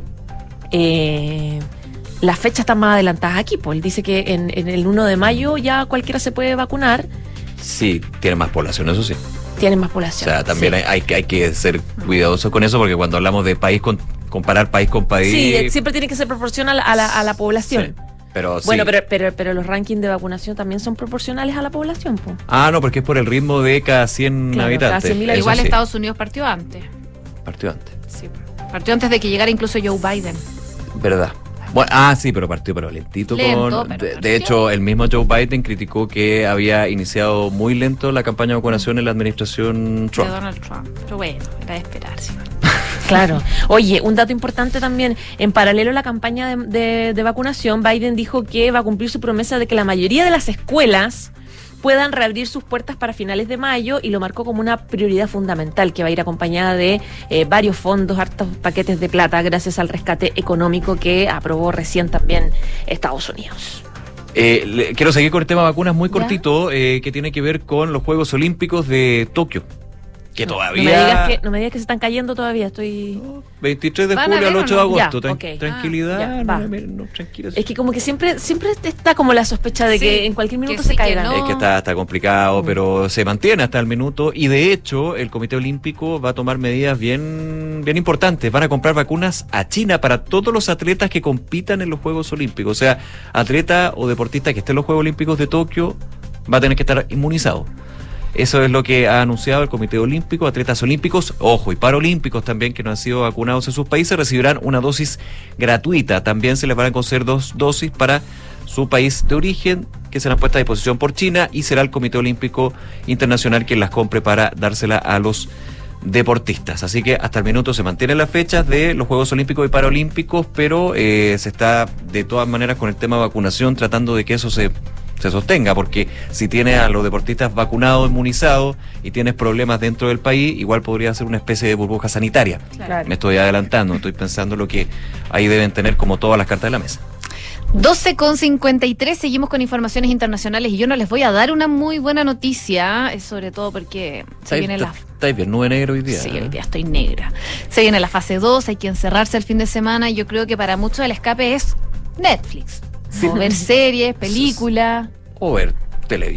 eh, las fechas están más adelantadas aquí, pues él dice que en, en el uno de mayo ya cualquiera se puede vacunar. Sí, tiene más población, eso sí. Tienen más O población. sea, también sí. hay, hay, que- hay que ser cuidadosos con eso, porque cuando hablamos de país, con, comparar país con país... Sí, eh, siempre tiene que ser proporcional a la, a la población. Sí, pero sí. Bueno, pero, pero, pero los rankings de vacunación también son proporcionales a la población, pues. Ah, no, porque es por el ritmo de cada cien Claro, habitantes. cada cien mil Eso Igual sí, Estados Unidos partió antes. partió antes. Sí, partió antes de que llegara incluso Joe Biden. Verdad. Bueno, ah, sí, pero partió pero lentito. Lento, con, pero de, partió. de hecho, el mismo Joe Biden criticó que había iniciado muy lento la campaña de vacunación en la administración De Trump. Donald Trump. Pero bueno, era de esperarse. Claro. Oye, un dato importante también, en paralelo a la campaña de, de, de vacunación, Biden dijo que va a cumplir su promesa de que la mayoría de las escuelas puedan reabrir sus puertas para finales de mayo y lo marcó como una prioridad fundamental que va a ir acompañada de eh, varios fondos, hartos paquetes de plata gracias al rescate económico que aprobó recién también Estados Unidos. Eh, le- quiero seguir con el tema vacunas muy ¿Ya? cortito, eh, que tiene que ver con los Juegos Olímpicos de Tokio. Que No, todavía... No me, digas que, no me digas que se están cayendo todavía, estoy... veintitrés de ¿Van a julio al ver o ocho de no? agosto. Ya, Tran- ok. Tranquilidad. Ah, ya, no, va. no, no, tranquila. Es que como que siempre siempre está como la sospecha de Sí, que en cualquier minuto que se sí, que caigan. no. Es que está, está complicado, Mm. pero se mantiene hasta el minuto y de hecho el Comité Olímpico va a tomar medidas bien, bien importantes. Van a comprar vacunas a China para todos los atletas que compitan en los Juegos Olímpicos. O sea, atleta o deportista que esté en los Juegos Olímpicos de Tokio va a tener que estar inmunizado. Eso es lo que ha anunciado el Comité Olímpico. Atletas olímpicos, ojo, y paralímpicos también que no han sido vacunados en sus países recibirán una dosis gratuita. También se les van a conceder dos dosis para su país de origen, que serán puestas a disposición por China, y será el Comité Olímpico Internacional quien las compre para dársela a los deportistas. Así que hasta el minuto se mantienen las fechas de los Juegos Olímpicos y Paralímpicos, pero eh, se está de todas maneras con el tema de vacunación tratando de que eso se se sostenga, porque si tienes a los deportistas vacunados, inmunizados y tienes problemas dentro del país, igual podría ser una especie de burbuja sanitaria. Claro. Me estoy adelantando, estoy pensando lo que ahí deben tener como todas las cartas de la mesa. doce con cincuenta y tres, seguimos con informaciones internacionales y yo no les voy a dar una muy buena noticia, eh, sobre todo porque se viene la... ¿Estáis bien? ¿Nube negra hoy día? Sí, hoy día estoy negra. Se viene la fase dos, hay que encerrarse el fin de semana y yo creo que para muchos el escape es Netflix. Sí. O ver series, películas. O ver televisión.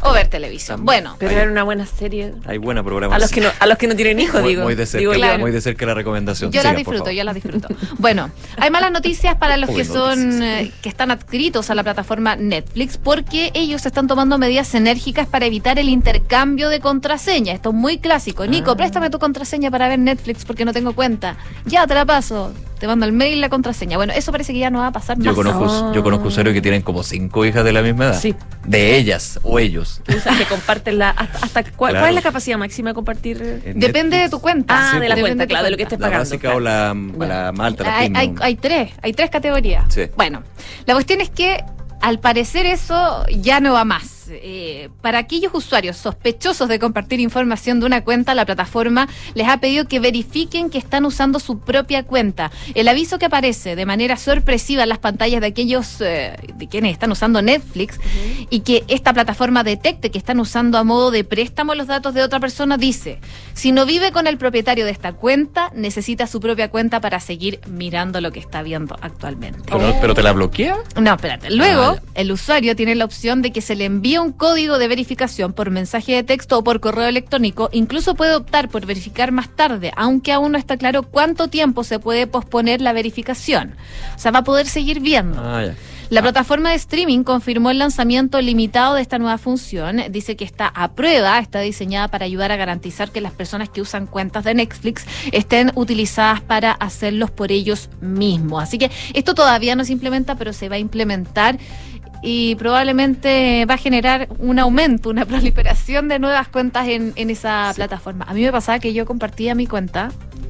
O ver televisión. También. Bueno. Pero Hay- era una buena serie. Hay buena programación. A los que no, a los que no tienen hijos, muy, digo. muy de cerca, Digo, claro. muy de cerca la recomendación. Yo Sigan, las por disfruto, favor. yo las disfruto. Bueno, hay malas noticias para los Uy, que son eh, que están adscritos a la plataforma Netflix, porque ellos están tomando medidas enérgicas para evitar el intercambio de contraseña. Esto es muy clásico. Nico, Ah. préstame tu contraseña para ver Netflix porque no tengo cuenta. Ya te la paso. Te mando el mail y la contraseña. Bueno, eso parece que ya no va a pasar más. Yo conozco, yo conozco usuarios que tienen como cinco hijas de la misma edad. Sí. De ellas o ellos. O sea, que comparten la. Hasta, hasta- ¿cuál, Claro. ¿Cuál es la capacidad máxima de compartir? En Depende de Netflix. tu cuenta. Ah, Sí, de la pues. cuenta, Depende claro, tu de lo que cuenta. estés La pagando. básica claro. o la, Bueno. la más alta, la Hay, hay, premium. hay tres, hay tres categorías. Sí. Bueno, la cuestión es que al parecer eso ya no va más. Eh, para aquellos usuarios sospechosos de compartir información de una cuenta, la plataforma les ha pedido que verifiquen que están usando su propia cuenta. El aviso que aparece de manera sorpresiva en las pantallas de aquellos eh, de quienes están usando Netflix uh-huh. y que esta plataforma detecte que están usando a modo de préstamo los datos de otra persona, dice: si no vive con el propietario de esta cuenta, necesita su propia cuenta para seguir mirando lo que está viendo actualmente. ¿Pero, ¿Pero te la bloquea? No, espérate. Luego, Ah, el usuario tiene la opción de que se le envíe un código de verificación por mensaje de texto o por correo electrónico. Incluso puede optar por verificar más tarde, aunque aún no está claro cuánto tiempo se puede posponer la verificación. O sea, va a poder seguir viendo. Ah, ya. La plataforma de streaming confirmó el lanzamiento limitado de esta nueva función. Dice que está a prueba, está diseñada para ayudar a garantizar que las personas que usan cuentas de Netflix estén utilizadas para hacerlos por ellos mismos. Así que esto todavía no se implementa, pero se va a implementar y probablemente va a generar un aumento, una proliferación de nuevas cuentas en, en esa sí. plataforma. A mí me pasaba que yo compartía mi cuenta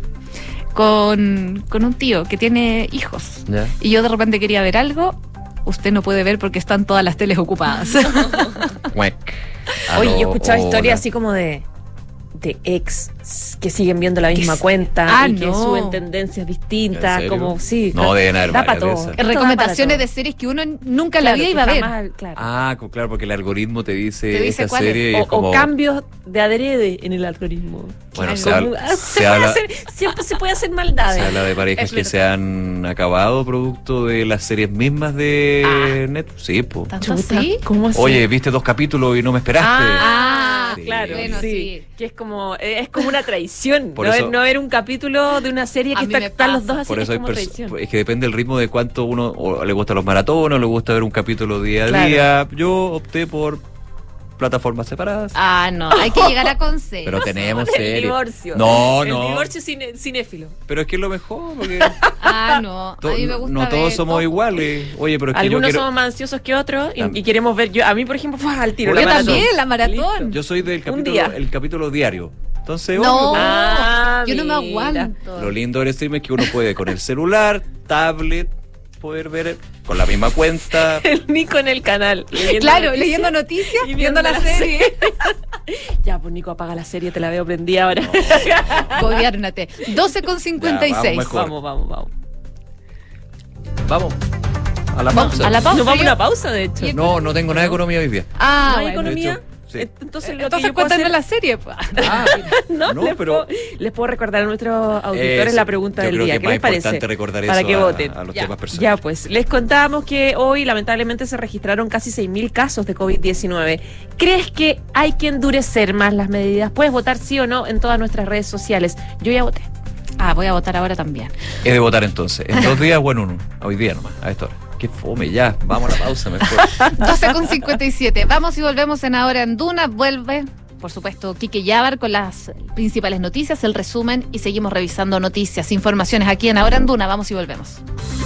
con, con un tío que tiene hijos. ¿Ya? Y yo de repente quería ver algo. Usted no puede ver porque están todas las teles ocupadas. Oye, yo he escuchado historias así como de de ex que siguen viendo la misma cuenta ah, y que no. suben tendencias distintas, como sí, no deben haber da para todo. Esas. Recomendaciones de series que uno nunca claro, la vida iba a ver. Jamás, claro. Ah, claro, porque el algoritmo te dice, te dice esa serie o, es como... o cambios de adrede en el algoritmo. Bueno, se, como, habla, se, se puede habla, hacer, siempre se puede hacer maldades. Se habla de parejas que se han acabado producto de las series mismas de ah. Netflix. Sí, pues. ¿Tanto así? ¿Cómo así? Oye, viste dos capítulos y no me esperaste. Ah, sí. claro, bueno, sí. sí. Que es como es como una traición. Por no, eso, ver, no ver un capítulo de una serie que está, están los dos así. Por eso es, hay como perso- es que depende del ritmo de cuánto uno o le gustan los maratones, o le gusta ver un capítulo día a claro. día. Yo opté por plataformas separadas. Ah, no, hay que llegar a consenso. Pero tenemos el series. divorcio. No, el no. El divorcio cine, cinéfilo. Pero es que es lo mejor, porque ah, no, to- a mí me gusta no ver todos somos todo. iguales. Oye, pero es que algunos yo quiero... somos más ansiosos que otros y, y queremos ver. Yo a mí, por ejemplo, fue al tiro. Yo la maratón. también, la maratón. Listo. Yo soy del Un capítulo, día. el capítulo diario. Entonces, no, obvio, ah, yo no me mira. aguanto. Lo lindo del stream es que uno puede con el celular, tablet, poder ver con la misma cuenta. El Nico en el canal. Leyendo claro, noticias leyendo noticias y y viendo la, la serie. serie. Ya, pues Nico, apaga la serie, te la veo prendida ahora. No. Gobiérnate. doce con cincuenta y seis. Ya, vamos, vamos, vamos. Vamos. A la Vamos, pausa. a la pausa. Nos vamos a yo- una pausa, de hecho. No, no tengo nada de economía hoy día. Ah, ¿No hay bueno. economía? de hecho, sí. Entonces, lo Entonces que yo puedo cuéntanos hacer- la serie. Pues. Ah, no, no, les, pero- puedo, les puedo recordar a nuestros auditores Eso. la pregunta Yo del creo día. que es ¿Qué más les parece? importante recordar Para eso que a- voten. a los ya, temas personales. ya, pues, les contábamos que hoy lamentablemente se registraron casi seis mil casos de COVID diecinueve. ¿Crees que hay que endurecer más las medidas? Puedes votar sí o no en todas nuestras redes sociales. Yo ya voté. Ah, voy a votar ahora también. He de votar entonces. ¿En dos días o en uno? Hoy día nomás, a esta hora. Qué fome, ya. Vamos a la pausa mejor. doce con cincuenta y siete. Vamos y volvemos en Ahora en Duna. Vuelve, por supuesto, Quique Yabar con las principales noticias, el resumen y seguimos revisando noticias, informaciones aquí en Ahora en Duna. Vamos y volvemos.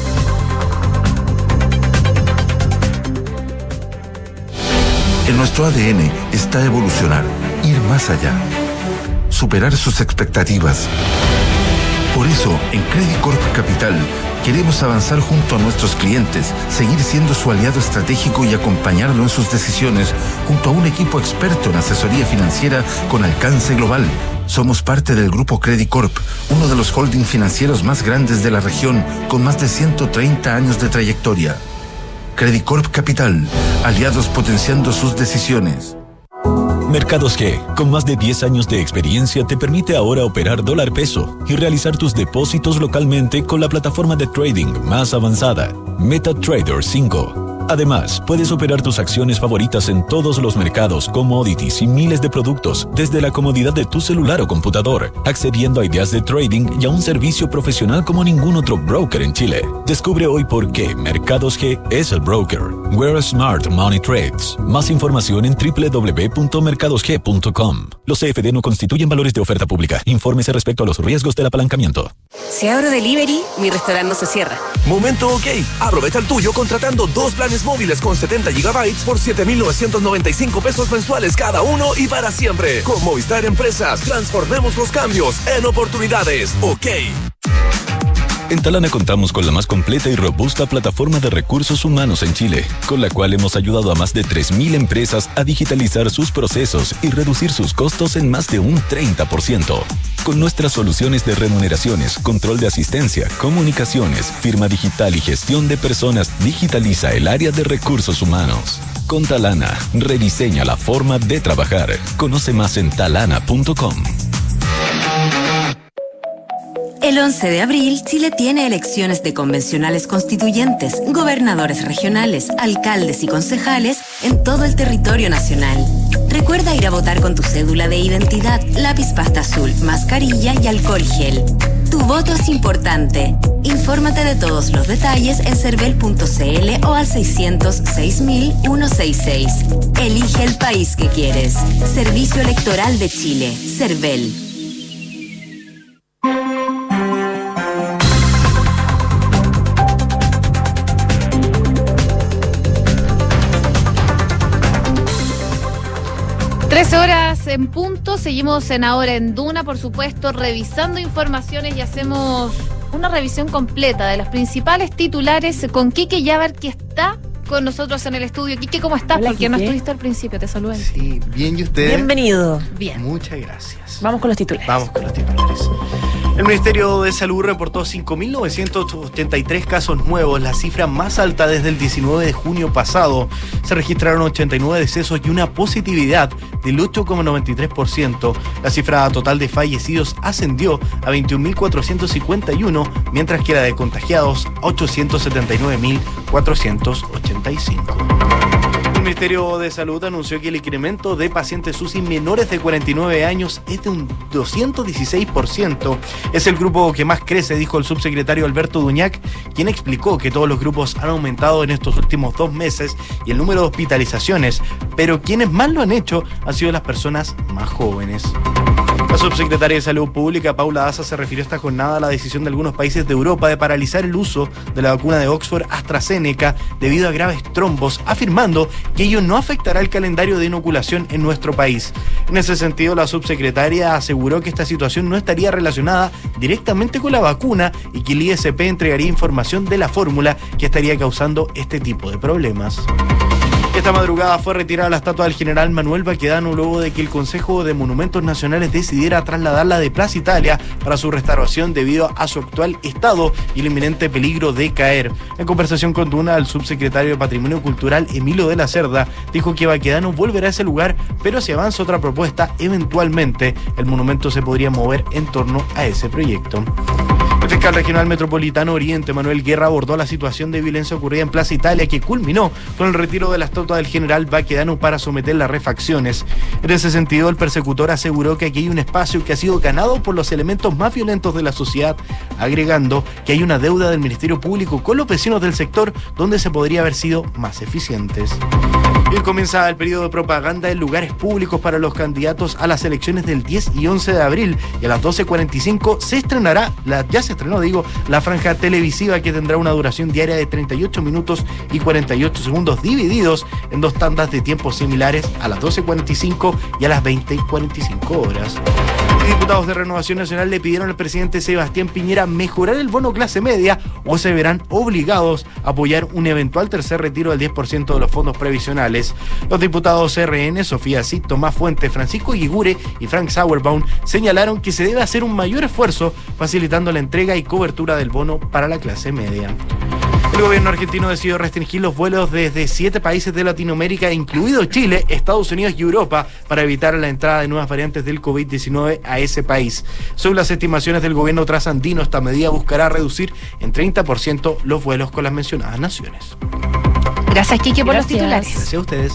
En nuestro A D N está evolucionar, ir más allá, superar sus expectativas. Por eso, en Credit Corp Capital, queremos avanzar junto a nuestros clientes, seguir siendo su aliado estratégico y acompañarlo en sus decisiones junto a un equipo experto en asesoría financiera con alcance global. Somos parte del Grupo Credit Corp, uno de los holding financieros más grandes de la región, con más de ciento treinta años de trayectoria. Credit Corp Capital, aliados potenciando sus decisiones. Mercados G, con más de diez años de experiencia, te permite ahora operar dólar peso y realizar tus depósitos localmente con la plataforma de trading más avanzada, MetaTrader cinco. Además, puedes operar tus acciones favoritas en todos los mercados, commodities y miles de productos, desde la comodidad de tu celular o computador, accediendo a ideas de trading y a un servicio profesional como ningún otro broker en Chile. Descubre hoy por qué Mercados G es el broker. Where Smart Money Trades. Más información en doble u doble u doble u punto mercados g punto com. Los C F D no constituyen valores de oferta pública. Infórmese respecto a los riesgos del apalancamiento. Si abro delivery, mi restaurante no se cierra. Momento OK. Aprovecha el tuyo contratando dos planes móviles con setenta gigabytes por siete mil novecientos noventa y cinco pesos mensuales cada uno y para siempre. Con Movistar Empresas, transformemos los cambios en oportunidades. OK. En Talana contamos con la más completa y robusta plataforma de recursos humanos en Chile, con la cual hemos ayudado a más de tres mil empresas a digitalizar sus procesos y reducir sus costos en más de un treinta por ciento. Con nuestras soluciones de remuneraciones, control de asistencia, comunicaciones, firma digital y gestión de personas, digitaliza el área de recursos humanos. Con Talana, rediseña la forma de trabajar. Conoce más en talana punto com. El once de abril, Chile tiene elecciones de convencionales constituyentes, gobernadores regionales, alcaldes y concejales en todo el territorio nacional. Recuerda ir a votar con tu cédula de identidad, lápiz pasta azul, mascarilla y alcohol gel. Tu voto es importante. Infórmate de todos los detalles en cervel punto c l o al seiscientos seis mil ciento sesenta y seis. Elige el país que quieres. Servicio Electoral de Chile. Cervel. trece horas en punto, seguimos en Ahora en Duna, por supuesto, revisando informaciones y hacemos una revisión completa de los principales titulares con Quique Yabar, que está con nosotros en el estudio. Quique, ¿cómo estás? Hola, Porque Quique. no estuviste al principio, te saludo. Sí, bien, ¿y ustedes? Bienvenido. Bien. Muchas gracias. Vamos con los titulares. Vamos con los titulares. El Ministerio de Salud reportó cinco mil novecientos ochenta y tres casos nuevos, la cifra más alta desde el diecinueve de junio pasado. Se registraron ochenta y nueve decesos y una positividad del ocho coma noventa y tres por ciento. La cifra total de fallecidos ascendió a veintiún mil cuatrocientos cincuenta y uno, mientras que la de contagiados a ochocientos setenta y nueve mil cuatrocientos ochenta y cinco. El Ministerio de Salud anunció que el incremento de pacientes U C I menores de cuarenta y nueve años es de un doscientos dieciséis por ciento. Es el grupo que más crece, dijo el subsecretario Alberto Duñac, quien explicó que todos los grupos han aumentado en estos últimos dos meses y el número de hospitalizaciones, pero quienes más lo han hecho han sido las personas más jóvenes. La subsecretaria de Salud Pública, Paula Daza, se refirió esta jornada a la decisión de algunos países de Europa de paralizar el uso de la vacuna de Oxford AstraZeneca debido a graves trombos, afirmando que ello no afectará el calendario de inoculación en nuestro país. En ese sentido, la subsecretaria aseguró que esta situación no estaría relacionada directamente con la vacuna y que el I S P entregaría información de la fórmula que estaría causando este tipo de problemas. Esta madrugada fue retirada la estatua del general Manuel Baquedano luego de que el Consejo de Monumentos Nacionales decidiera trasladarla de Plaza Italia para su restauración debido a su actual estado y el inminente peligro de caer. En conversación con Duna, el subsecretario de Patrimonio Cultural, Emilio de la Cerda, dijo que Baquedano volverá a ese lugar, pero si avanza otra propuesta, eventualmente el monumento se podría mover en torno a ese proyecto. El fiscal regional metropolitano Oriente, Manuel Guerra, abordó la situación de violencia ocurrida en Plaza Italia, que culminó con el retiro de la estatua del general Baquedano para someter las refacciones. En ese sentido, el persecutor aseguró que aquí hay un espacio que ha sido ganado por los elementos más violentos de la sociedad, agregando que hay una deuda del Ministerio Público con los vecinos del sector donde se podría haber sido más eficientes. Hoy comienza el periodo de propaganda en lugares públicos para los candidatos a las elecciones del diez y once de abril, y a las doce cuarenta y cinco se estrenará, la, ya se estrenó, digo, la franja televisiva, que tendrá una duración diaria de treinta y ocho minutos y cuarenta y ocho segundos divididos en dos tandas de tiempos similares a las doce cuarenta y cinco y a las veinte cuarenta y cinco horas. Los diputados de Renovación Nacional le pidieron al presidente Sebastián Piñera mejorar el bono clase media o se verán obligados a apoyar un eventual tercer retiro del diez por ciento de los fondos previsionales. Los diputados C R N, Sofía Cid, Tomás Fuentes, Francisco Guigure y Frank Sauerbaum señalaron que se debe hacer un mayor esfuerzo facilitando la entrega y cobertura del bono para la clase media. El gobierno argentino decidió restringir los vuelos desde siete países de Latinoamérica, incluido Chile, Estados Unidos y Europa, para evitar la entrada de nuevas variantes del COVID diecinueve a ese país. Según las estimaciones del gobierno trasandino, esta medida buscará reducir en treinta por ciento los vuelos con las mencionadas naciones. Gracias, Quique, por Gracias. los titulares. Gracias a ustedes.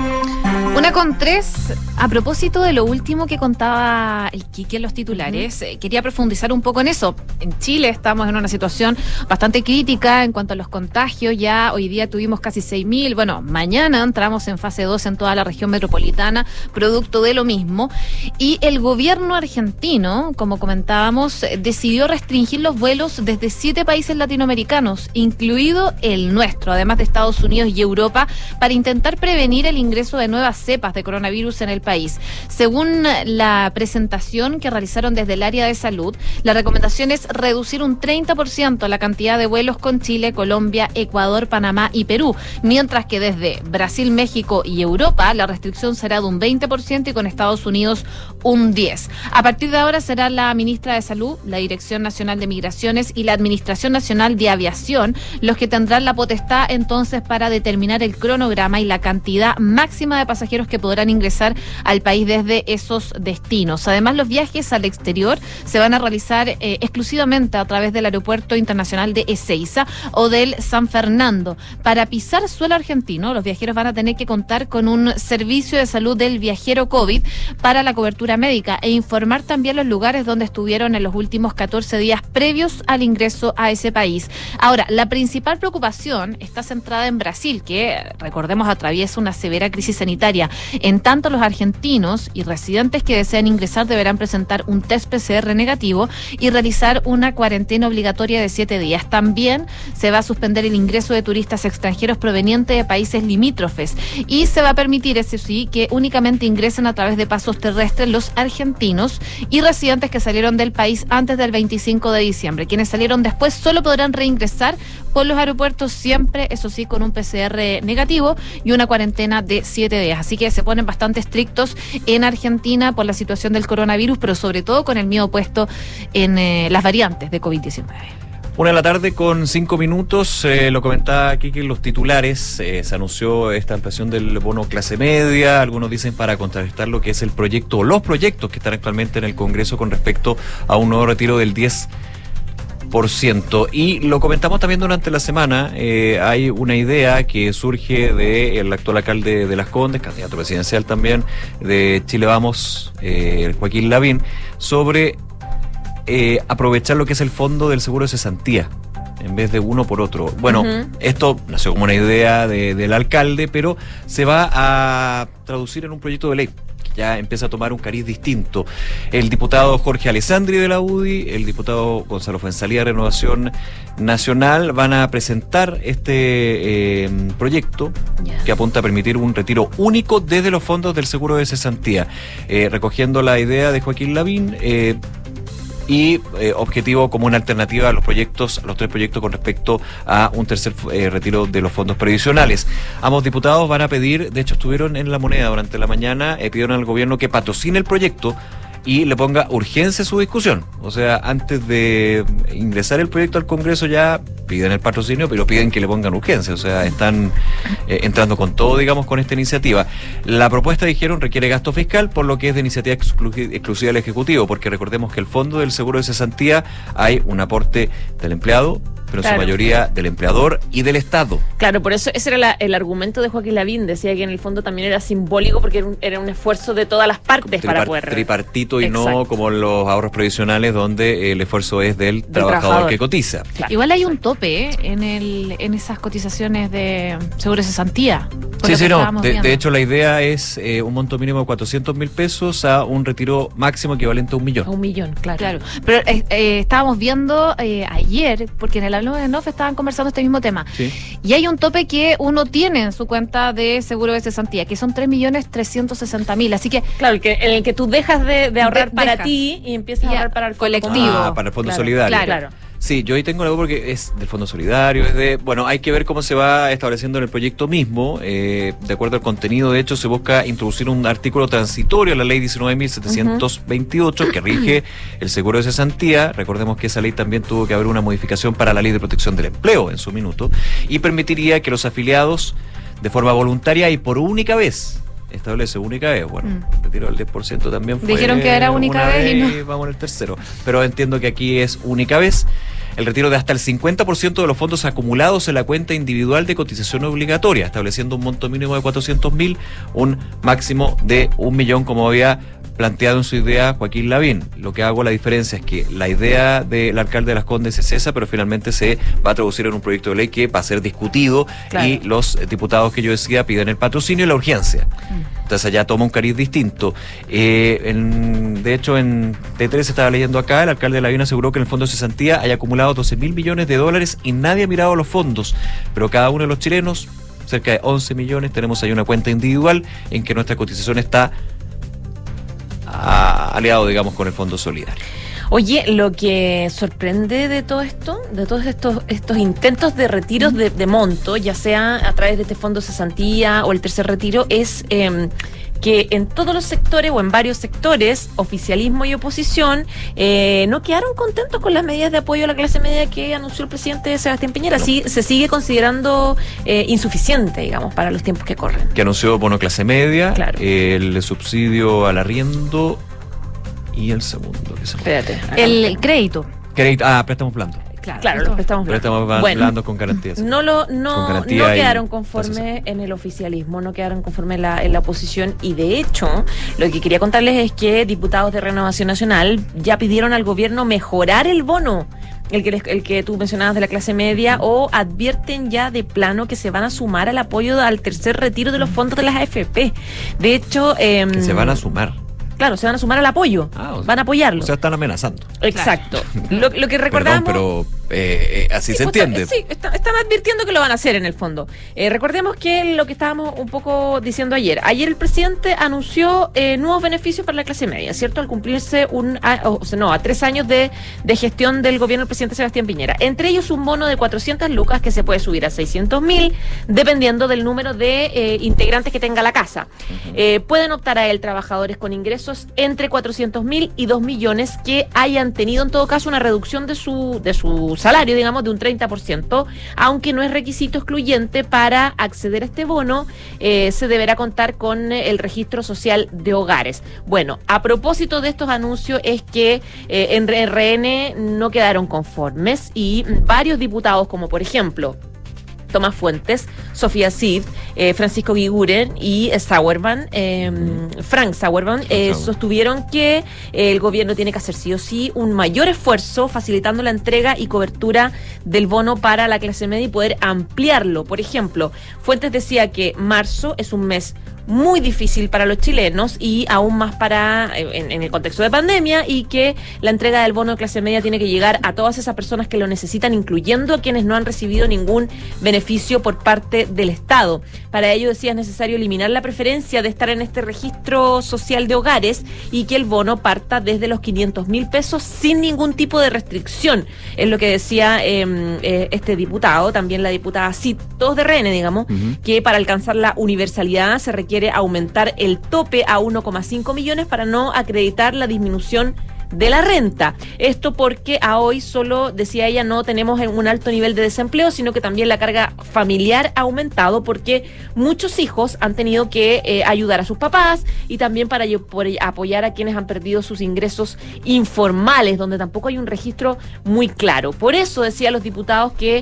Una con tres, a propósito de lo último que contaba el Quique en los titulares, eh, quería profundizar un poco en eso. En Chile estamos en una situación bastante crítica en cuanto a los contagios. Ya hoy día tuvimos casi seis mil. Bueno, mañana entramos en fase dos en toda la región metropolitana, producto de lo mismo. Y el gobierno argentino, como comentábamos, eh, decidió restringir los vuelos desde siete países latinoamericanos, incluido el nuestro, además de Estados Unidos y Europa, para intentar prevenir el ingreso de nuevas cepas de coronavirus en el país. Según la presentación que realizaron desde el área de salud, la recomendación es reducir un treinta por ciento la cantidad de vuelos con Chile, Colombia, Ecuador, Panamá y Perú, mientras que desde Brasil, México y Europa la restricción será de un veinte por ciento y con Estados Unidos un diez por ciento. A partir de ahora será la ministra de Salud, la Dirección Nacional de Migraciones y la Administración Nacional de Aviación los que tendrán la potestad entonces para determinar el cronograma y la cantidad máxima de pasajeros que podrán ingresar al país desde esos destinos. Además, los viajes al exterior se van a realizar eh, exclusivamente a través del Aeropuerto Internacional de Ezeiza o del San Fernando. Para pisar suelo argentino, los viajeros van a tener que contar con un servicio de salud del viajero COVID para la cobertura médica e informar también los lugares donde estuvieron en los últimos catorce días previos al ingreso a ese país. Ahora, la principal preocupación está centrada en Brasil, que, recordemos, atraviesa una severa crisis sanitaria. En tanto, los argentinos y residentes que deseen ingresar deberán presentar un test P C R negativo y realizar una cuarentena obligatoria de siete días. También se va a suspender el ingreso de turistas extranjeros provenientes de países limítrofes y se va a permitir, eso sí, que únicamente ingresen a través de pasos terrestres los argentinos y residentes que salieron del país antes del veinticinco de diciembre. Quienes salieron después solo podrán reingresar por los aeropuertos, siempre, eso sí, con un P C R negativo y una cuarentena de siete días. Así que se ponen bastante estrictos en Argentina por la situación del coronavirus, pero sobre todo con el miedo puesto en eh, las variantes de COVID diecinueve. Una de la tarde con cinco minutos, eh, lo comentaba aquí que en los titulares eh, se anunció esta ampliación del bono clase media. Algunos dicen para contrarrestar lo que es el proyecto o los proyectos que están actualmente en el Congreso con respecto a un nuevo retiro del diez por ciento. Y lo comentamos también durante la semana, eh, hay una idea que surge del actual alcalde de Las Condes, candidato presidencial también de Chile Vamos, eh, Joaquín Lavín, sobre eh, aprovechar lo que es el fondo del seguro de cesantía en vez de uno por otro. Bueno, uh-huh. Esto nació como una idea de, del alcalde, pero se va a traducir en un proyecto de ley ya empieza a tomar un cariz distinto. El diputado Jorge Alessandri de la U D I, el diputado Gonzalo Fuenzalía de Renovación Nacional van a presentar este eh, proyecto yeah. que apunta a permitir un retiro único desde los fondos del seguro de cesantía, eh, recogiendo la idea de Joaquín Lavín eh, y eh, objetivo como una alternativa a los proyectos, a los tres proyectos con respecto a un tercer eh, retiro de los fondos previsionales. Ambos diputados van a pedir, de hecho estuvieron en La Moneda durante la mañana, eh, pidieron al gobierno que patrocine el proyecto y le ponga urgencia a su discusión. O sea, antes de ingresar el proyecto al Congreso ya piden el patrocinio, pero piden que le pongan urgencia. O sea, están eh, entrando con todo, digamos, con esta iniciativa. La propuesta, dijeron, requiere gasto fiscal, por lo que es de iniciativa exclu- exclusiva del Ejecutivo, porque recordemos que el fondo del seguro de cesantía hay un aporte del empleado, pero claro. en su mayoría del empleador y del Estado. Claro, por eso ese era la, el argumento de Joaquín Lavín, decía que en el fondo también era simbólico porque era un, era un esfuerzo de todas las partes Tripar, para poder... Tripartito y Exacto. no como los ahorros previsionales donde el esfuerzo es del, del trabajador, trabajador que cotiza. Claro. Igual hay un tope ¿eh? en el en esas cotizaciones de seguro de cesantía. Sí, sí, no. De, de hecho, la idea es eh, un monto mínimo de cuatrocientos mil pesos a un retiro máximo equivalente a un millón. A un millón, claro. claro. Pero eh, eh, estábamos viendo eh, ayer, porque en el Hablemos de N O F estaban conversando este mismo tema. Sí. Y hay un tope que uno tiene en su cuenta de seguro de cesantía, que son tres millones trescientos sesenta mil. Así que... Claro, el que, en el que tú dejas de, de ahorrar de, para dejas. ti y empiezas a ahorrar para el colectivo. Ah, para el Fondo claro, Solidario. Claro, claro. Sí, yo ahí tengo la duda porque es del Fondo Solidario, es de, bueno, hay que ver cómo se va estableciendo en el proyecto mismo. Eh, de acuerdo al contenido, de hecho, se busca introducir un artículo transitorio a la ley diecinueve mil setecientos veintiocho uh-huh. que rige el seguro de cesantía. Recordemos que esa ley también tuvo que haber una modificación para la ley de protección del empleo en su minuto y permitiría que los afiliados, de forma voluntaria y por única vez, establece única vez, bueno, mm. retiro del diez por ciento también fue. Dijeron que era única vez, vez y no. Vamos en el tercero, pero entiendo que aquí es única vez. el retiro de hasta el cincuenta por ciento de los fondos acumulados en la cuenta individual de cotización obligatoria, estableciendo un monto mínimo de cuatrocientos mil, un máximo de un millón, como había planteado en su idea Joaquín Lavín. Lo que hago la diferencia es que la idea del alcalde de Las Condes es esa, pero finalmente se va a traducir en un proyecto de ley que va a ser discutido, claro, y los diputados que yo decía piden el patrocinio y la urgencia. Mm. Entonces allá toma un cariz distinto. Eh, en, de hecho, en T tres estaba leyendo acá, el alcalde de Lavín aseguró que en el fondo de cesantía hay acumulado doce mil millones de dólares y nadie ha mirado los fondos, pero cada uno de los chilenos, cerca de once millones, tenemos ahí una cuenta individual en que nuestra cotización está aliado, digamos, con el Fondo Solidario. Oye, lo que sorprende de todo esto, de todos estos estos intentos de retiros de, de monto, ya sea a través de este fondo cesantía o el tercer retiro, es eh, que en todos los sectores o en varios sectores, oficialismo y oposición, eh, no quedaron contentos con las medidas de apoyo a la clase media que anunció el presidente Sebastián Piñera. No. Sí, se sigue considerando eh, insuficiente, digamos, para los tiempos que corren. Que anunció bono clase media, claro, el subsidio al arriendo y el segundo. Que se Espérate. El, el crédito. Crédito. Ah, préstamos blandos. Claro, claro, los préstamos blandos. Préstamos bueno, blandos con garantías. No, lo, no, garantía no quedaron y, conforme en el oficialismo, no quedaron conforme en la, en la oposición, y de hecho, lo que quería contarles es que diputados de Renovación Nacional ya pidieron al gobierno mejorar el bono, el que, el que tú mencionabas de la clase media, o advierten ya de plano que se van a sumar al apoyo al tercer retiro de los fondos de las A F P. De hecho... Eh, que se van a sumar. Claro, se van a sumar al apoyo, ah, o sea, van a apoyarlo. O sea, están amenazando. Exacto. Lo, lo que recordamos... Perdón, pero eh, eh, así sí, se entiende. Sí, está, están advirtiendo que lo van a hacer en el fondo. Eh, recordemos que lo que estábamos un poco diciendo ayer. Ayer el presidente anunció eh, nuevos beneficios para la clase media, ¿cierto? Al cumplirse un... A, o sea, no, a tres años de, de gestión del gobierno del presidente Sebastián Piñera. Entre ellos un bono de cuatrocientas lucas que se puede subir a seiscientos mil, dependiendo del número de eh, integrantes que tenga la casa. Uh-huh. Eh, pueden optar a él trabajadores con ingresos entre cuatrocientos mil y dos millones que hayan tenido en todo caso una reducción de su de su salario, digamos, de un treinta por ciento, aunque no es requisito excluyente para acceder a este bono, eh, se deberá contar con el registro social de hogares. Bueno, a propósito de estos anuncios es que eh, en R N no quedaron conformes y varios diputados, como por ejemplo Tomás Fuentes, Sofía Cid, eh, Francisco Guiguren y eh, Sauerman, eh, Frank Sauerman, eh, sostuvieron que eh, el gobierno tiene que hacer sí o sí un mayor esfuerzo facilitando la entrega y cobertura del bono para la clase media y poder ampliarlo. Por ejemplo, Fuentes decía que marzo es un mes muy difícil para los chilenos y aún más para en, en el contexto de pandemia, y que la entrega del bono de clase media tiene que llegar a todas esas personas que lo necesitan, incluyendo a quienes no han recibido ningún beneficio por parte del Estado. Para ello, decía, es necesario eliminar la preferencia de estar en este registro social de hogares y que el bono parta desde los quinientos mil pesos sin ningún tipo de restricción. Es lo que decía eh, eh, este diputado, también la diputada Cid, todos de R N, digamos, uh-huh, que para alcanzar la universalidad se requiere aumentar el tope a uno coma cinco millones para no acreditar la disminución de la renta. Esto porque a hoy solo, decía ella, no tenemos un alto nivel de desempleo, sino que también la carga familiar ha aumentado porque muchos hijos han tenido que eh, ayudar a sus papás y también para por apoyar a quienes han perdido sus ingresos informales, donde tampoco hay un registro muy claro. Por eso decía los diputados que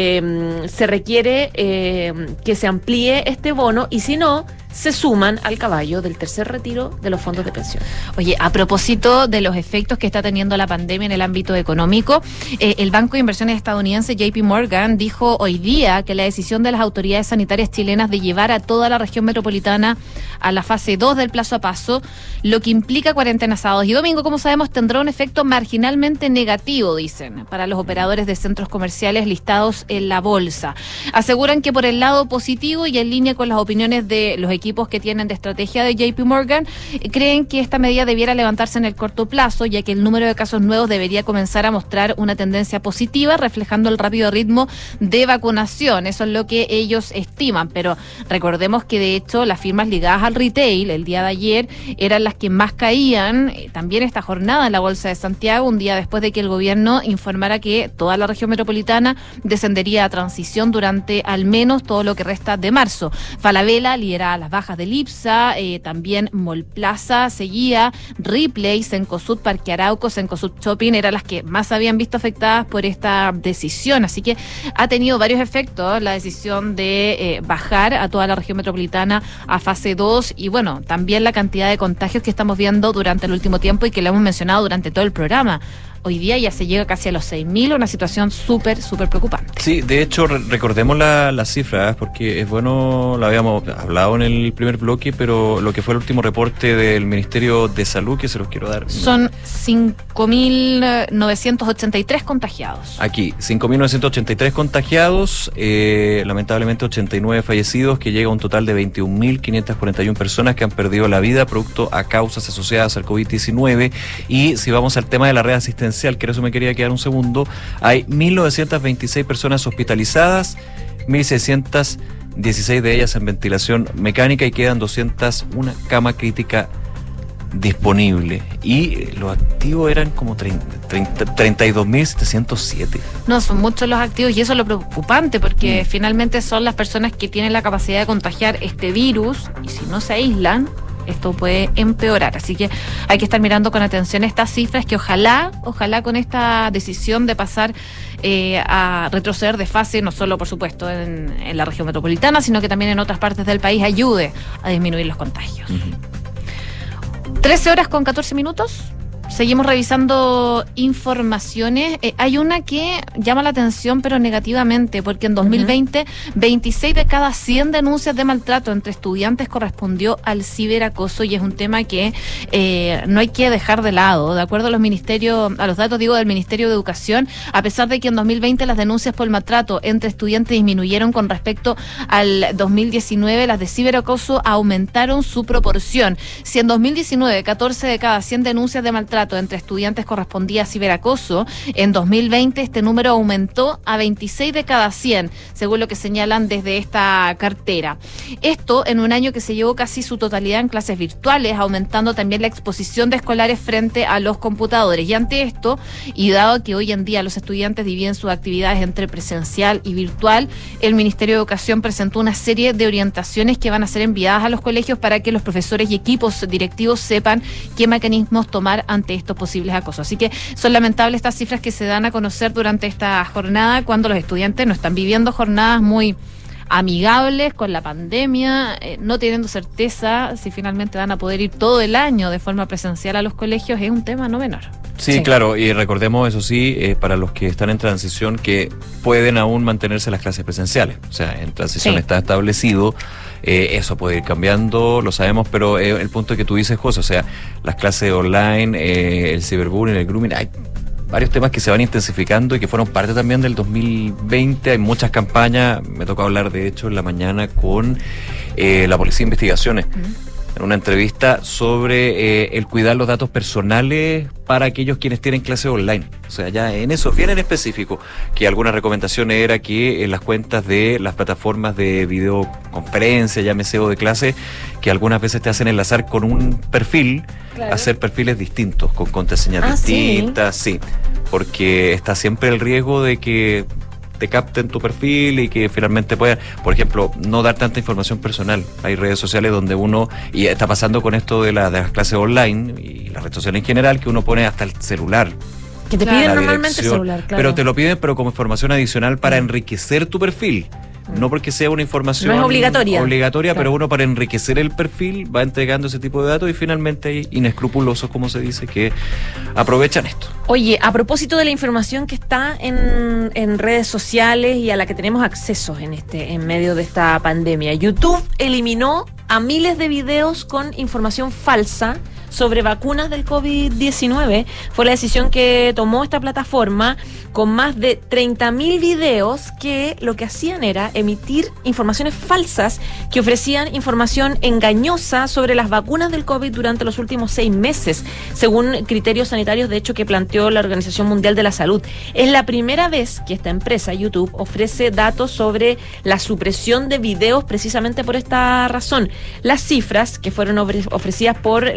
eh, se requiere eh, que se amplíe este bono, y si no, se suman al caballo del tercer retiro de los fondos de pensión. Oye, a propósito de los efectos que está teniendo la pandemia en el ámbito económico, eh, el Banco de Inversiones estadounidense J P Morgan dijo hoy día que la decisión de las autoridades sanitarias chilenas de llevar a toda la región metropolitana a la fase dos del plazo a paso, lo que implica cuarentena sábados y domingo, como sabemos, tendrá un efecto marginalmente negativo, dicen, para los operadores de centros comerciales listados en la bolsa. Aseguran que por el lado positivo y en línea con las opiniones de los equipos que tienen de estrategia de J P Morgan, creen que esta medida debiera levantarse en el corto plazo, ya que el número de casos nuevos debería comenzar a mostrar una tendencia positiva, reflejando el rápido ritmo de vacunación. Eso es lo que ellos estiman, pero recordemos que de hecho las firmas ligadas al retail el día de ayer eran las que más caían, también esta jornada en la Bolsa de Santiago, un día después de que el gobierno informara que toda la región metropolitana descendería a transición durante al menos todo lo que resta de marzo. Falabella lideraba las bajas del IPSA, eh, también Mallplaza seguía, Ripley, Cencosud, Parque Arauco, Cencosud Shopping eran las que más habían visto afectadas por esta decisión, así que ha tenido varios efectos la decisión de eh, bajar a toda la región metropolitana a fase dos y bueno, también la cantidad de contagios que estamos viendo durante el último tiempo y que lo hemos mencionado durante todo el programa. Hoy día ya se llega casi a los seis mil, una situación súper, súper preocupante. Sí, de hecho, re- recordemos la- las cifras, porque es bueno, lo habíamos hablado en el primer bloque, pero lo que fue el último reporte del Ministerio de Salud, que se los quiero dar. Son cinco mil novecientos ochenta y tres contagiados. Aquí, cinco mil novecientos ochenta y tres contagiados, eh, lamentablemente ochenta y nueve fallecidos, que llega a un total de veintiún mil quinientas cuarenta y una personas que han perdido la vida producto a causas asociadas al COVID diecinueve. Y si vamos al tema de la red asistencial, que eso me quería quedar un segundo, hay mil novecientas veintiséis personas hospitalizadas, mil seiscientas dieciséis de ellas en ventilación mecánica y quedan doscientos una cama crítica disponible. Y los activos eran como treinta y dos mil setecientos siete. No, son muchos los activos y eso es lo preocupante porque mm. finalmente son las personas que tienen la capacidad de contagiar este virus y si no se aíslan, esto puede empeorar, así que hay que estar mirando con atención estas cifras que ojalá, ojalá con esta decisión de pasar eh, a retroceder de fase, no solo por supuesto en, en la región metropolitana, sino que también en otras partes del país ayude a disminuir los contagios. Uh-huh. trece horas con catorce minutos. Seguimos revisando informaciones. Eh, hay una que llama la atención, pero negativamente, porque en dos mil veinte, uh-huh. veintiséis de cada cien denuncias de maltrato entre estudiantes correspondió al ciberacoso y es un tema que eh, no hay que dejar de lado. De acuerdo a los ministerios, a los datos digo del Ministerio de Educación, a pesar de que en dos mil veinte las denuncias por maltrato entre estudiantes disminuyeron con respecto al dos mil diecinueve, las de ciberacoso aumentaron su proporción. Si en dos mil diecinueve, catorce de cada cien denuncias de maltrato entre estudiantes correspondía a ciberacoso, en dos mil veinte este número aumentó a veintiséis de cada cien, según lo que señalan desde esta cartera. Esto en un año que se llevó casi su totalidad en clases virtuales, aumentando también la exposición de escolares frente a los computadores. Y ante esto, y dado que hoy en día los estudiantes dividen sus actividades entre presencial y virtual, el Ministerio de Educación presentó una serie de orientaciones que van a ser enviadas a los colegios para que los profesores y equipos directivos sepan qué mecanismos tomar ante estos posibles acosos. Así que son lamentables estas cifras que se dan a conocer durante esta jornada cuando los estudiantes no están viviendo jornadas muy amigables con la pandemia, eh, no teniendo certeza si finalmente van a poder ir todo el año de forma presencial a los colegios, es un tema no menor. Sí, sí, claro, y recordemos, eso sí, eh, para los que están en transición, que pueden aún mantenerse las clases presenciales. O sea, en transición sí. Está establecido, eh, eso puede ir cambiando, lo sabemos, pero eh, el punto que tú dices, José, o sea, las clases online, eh, el ciberbullying, el grooming, hay varios temas que se van intensificando y que fueron parte también del dos mil veinte. Hay muchas campañas, me tocó hablar de hecho en la mañana con eh, la Policía de Investigaciones. Uh-huh. En una entrevista sobre eh, el cuidar los datos personales para aquellos quienes tienen clases online. O sea, ya en eso, bien en específico, que alguna recomendación era que en las cuentas de las plataformas de videoconferencia, llámese o de clase, que algunas veces te hacen enlazar con un perfil, claro. Hacer perfiles distintos, con contraseñas ah, distintas, ¿sí? sí, porque está siempre el riesgo de que te capten tu perfil y que finalmente puedan, por ejemplo, no dar tanta información personal. Hay redes sociales donde uno, y está pasando con esto de, la, de las clases online y las redes sociales en general, que uno pone hasta el celular. Que te claro. piden normalmente el celular, claro. Pero te lo piden, pero como información adicional para mm. enriquecer tu perfil. No porque sea una información no es obligatoria, obligatoria claro. Pero uno para enriquecer el perfil va entregando ese tipo de datos y finalmente hay inescrupulosos, como se dice, que aprovechan esto. Oye, a propósito de la información que está en, en redes sociales y a la que tenemos acceso en este en medio de esta pandemia, YouTube eliminó a miles de videos con información falsa sobre vacunas del COVID diecinueve. Fue la decisión que tomó esta plataforma con más de treinta mil videos que lo que hacían era emitir informaciones falsas que ofrecían información engañosa sobre las vacunas del COVID durante los últimos seis meses, según criterios sanitarios, de hecho, que planteó la Organización Mundial de la Salud. Es la primera vez que esta empresa, YouTube, ofrece datos sobre la supresión de videos precisamente por esta razón. Las cifras que fueron ofrecidas por la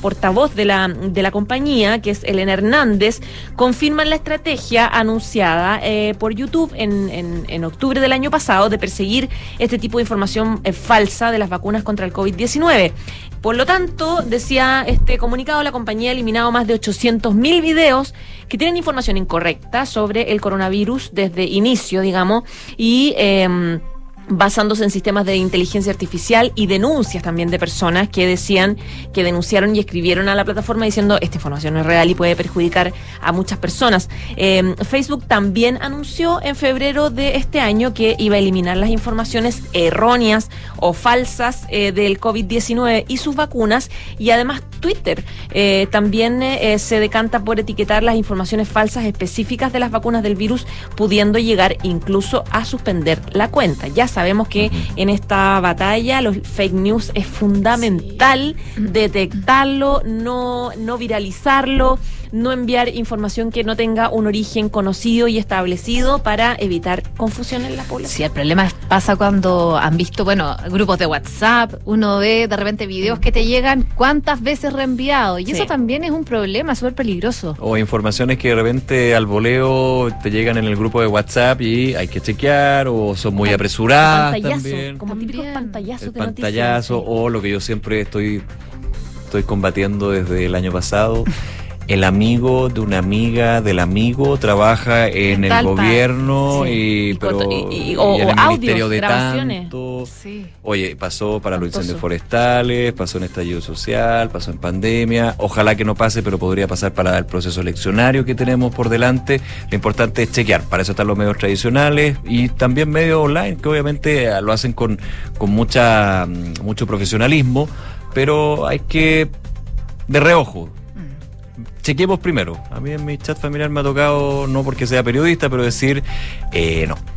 portavoz de la, de la compañía, que es Elena Hernández, confirman la estrategia anunciada eh, por YouTube en, en, en octubre del año pasado de perseguir este tipo de información eh, falsa de las vacunas contra el COVID diecinueve. Por lo tanto, decía este comunicado, la compañía ha eliminado más de ochocientos mil videos que tienen información incorrecta sobre el coronavirus desde inicio, digamos, y eh, basándose en sistemas de inteligencia artificial y denuncias también de personas que decían, que denunciaron y escribieron a la plataforma diciendo esta información no es real y puede perjudicar a muchas personas. Eh, Facebook también anunció en febrero de este año que iba a eliminar las informaciones erróneas o falsas eh, del COVID diecinueve y sus vacunas, y además Twitter eh, también eh, se decanta por etiquetar las informaciones falsas específicas de las vacunas del virus, pudiendo llegar incluso a suspender la cuenta. Ya sabemos que en esta batalla los fake news es fundamental detectarlo, no, no viralizarlo, no enviar información que no tenga un origen conocido y establecido para evitar confusión en la población. Sí, el problema es, pasa cuando han visto, bueno, grupos de WhatsApp, uno ve de repente videos que te llegan cuántas veces reenviado, y sí, eso también es un problema súper peligroso. O informaciones que de repente al voleo te llegan en el grupo de WhatsApp y hay que chequear, o son muy apresuradas. Pantallazo, también. como típicos pantallazos de pantallazo, noticias, sí. O lo que yo siempre estoy estoy combatiendo desde el año pasado, el amigo de una amiga del amigo trabaja en el Talpa. gobierno, Sí. y, Y pero con- y- y- y o- en el o ministerio audios, de grabaciones. tanto. Sí. Oye, pasó para los Espantoso. incendios forestales, pasó en estallido social, pasó en pandemia. Ojalá que no pase, pero podría pasar para el proceso eleccionario que tenemos por delante. Lo importante es chequear. Para eso están los medios tradicionales y también medios online, que obviamente lo hacen con, con mucha mucho profesionalismo, pero hay que de reojo. Chequemos primero. A mí en mi chat familiar me ha tocado, no porque sea periodista, pero decir, eh, no.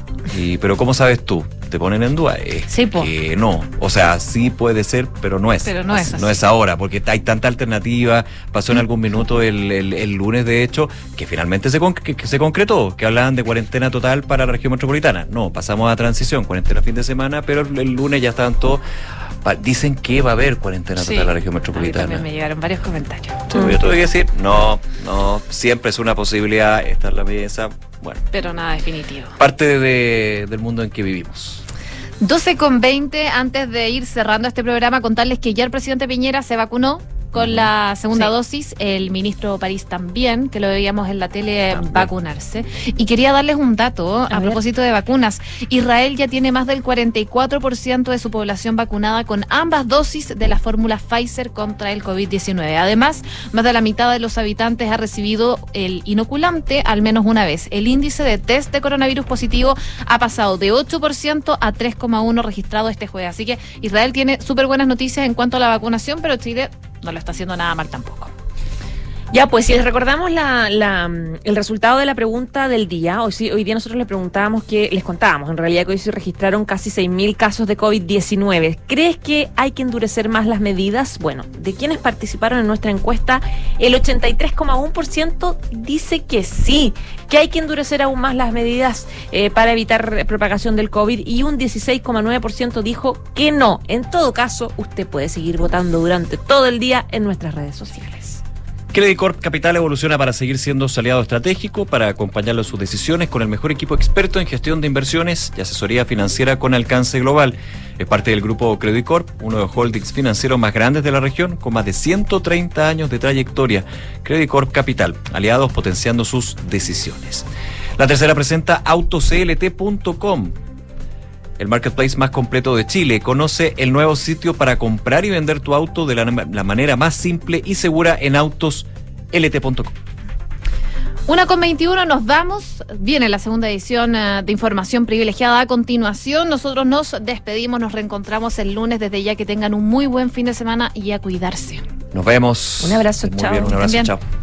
Y, pero ¿cómo sabes tú? Te ponen en duda. Es Sí, po. que no. O sea, sí puede ser, pero no es. Pero no es así. No es ahora, porque hay tanta alternativa. Pasó en algún minuto el, el, el lunes, de hecho, que finalmente se, con, que, que se concretó, que hablaban de cuarentena total para la región metropolitana. No, pasamos a transición, cuarentena fin de semana, pero el, el lunes ya estaban todos. pa- Dicen que va a haber cuarentena total Sí. en la región A mí metropolitana. también me llegaron varios comentarios. Sí, Yo tuve que decir, no, no, siempre es una posibilidad, esta es la mesa. Bueno, Pero nada definitivo. parte de, del mundo en que vivimos. doce con veinte, antes de ir cerrando este programa, contarles que ya el presidente Piñera se vacunó con la segunda Sí. dosis, el ministro París también, que lo veíamos en la tele vacunarse. Y quería darles un dato a, A ver. propósito de vacunas. Israel ya tiene más del cuarenta y cuatro por ciento de su población vacunada con ambas dosis de la fórmula Pfizer contra el COVID diecinueve. Además, más de la mitad de los habitantes ha recibido el inoculante al menos una vez. El índice de test de coronavirus positivo ha pasado de ocho por ciento a tres coma uno por ciento registrado este jueves. Así que Israel tiene súper buenas noticias en cuanto a la vacunación, pero Chile no lo está haciendo nada mal tampoco. Ya, pues si les recordamos la, la, el resultado de la pregunta del día, hoy, sí, hoy día nosotros les preguntábamos que, les contábamos en realidad que hoy se registraron casi seis mil casos de COVID diecinueve. ¿Crees que hay que endurecer más las medidas? Bueno, de quienes participaron en nuestra encuesta, el ochenta y tres coma uno por ciento dice que sí, que hay que endurecer aún más las medidas eh, para evitar propagación del COVID, y un dieciséis coma nueve por ciento dijo que no. En todo caso, usted puede seguir votando durante todo el día en nuestras redes sociales. Credit Corp Capital evoluciona para seguir siendo su aliado estratégico, para acompañarlo en sus decisiones con el mejor equipo experto en gestión de inversiones y asesoría financiera con alcance global. Es parte del grupo Credit Corp, uno de los holdings financieros más grandes de la región, con más de ciento treinta años de trayectoria. Credit Corp Capital, aliados potenciando sus decisiones. La tercera presenta auto c l t punto com. El marketplace más completo de Chile. Conoce el nuevo sitio para comprar y vender tu auto de la, la manera más simple y segura en autos l t punto com. Una con veintiuno, nos vamos. Viene la segunda edición eh, de Información Privilegiada a continuación. Nosotros nos despedimos, nos reencontramos el lunes. Desde ya que tengan un muy buen fin de semana y a cuidarse. Nos vemos. Un abrazo, Muy chao. bien, un abrazo, También. chao.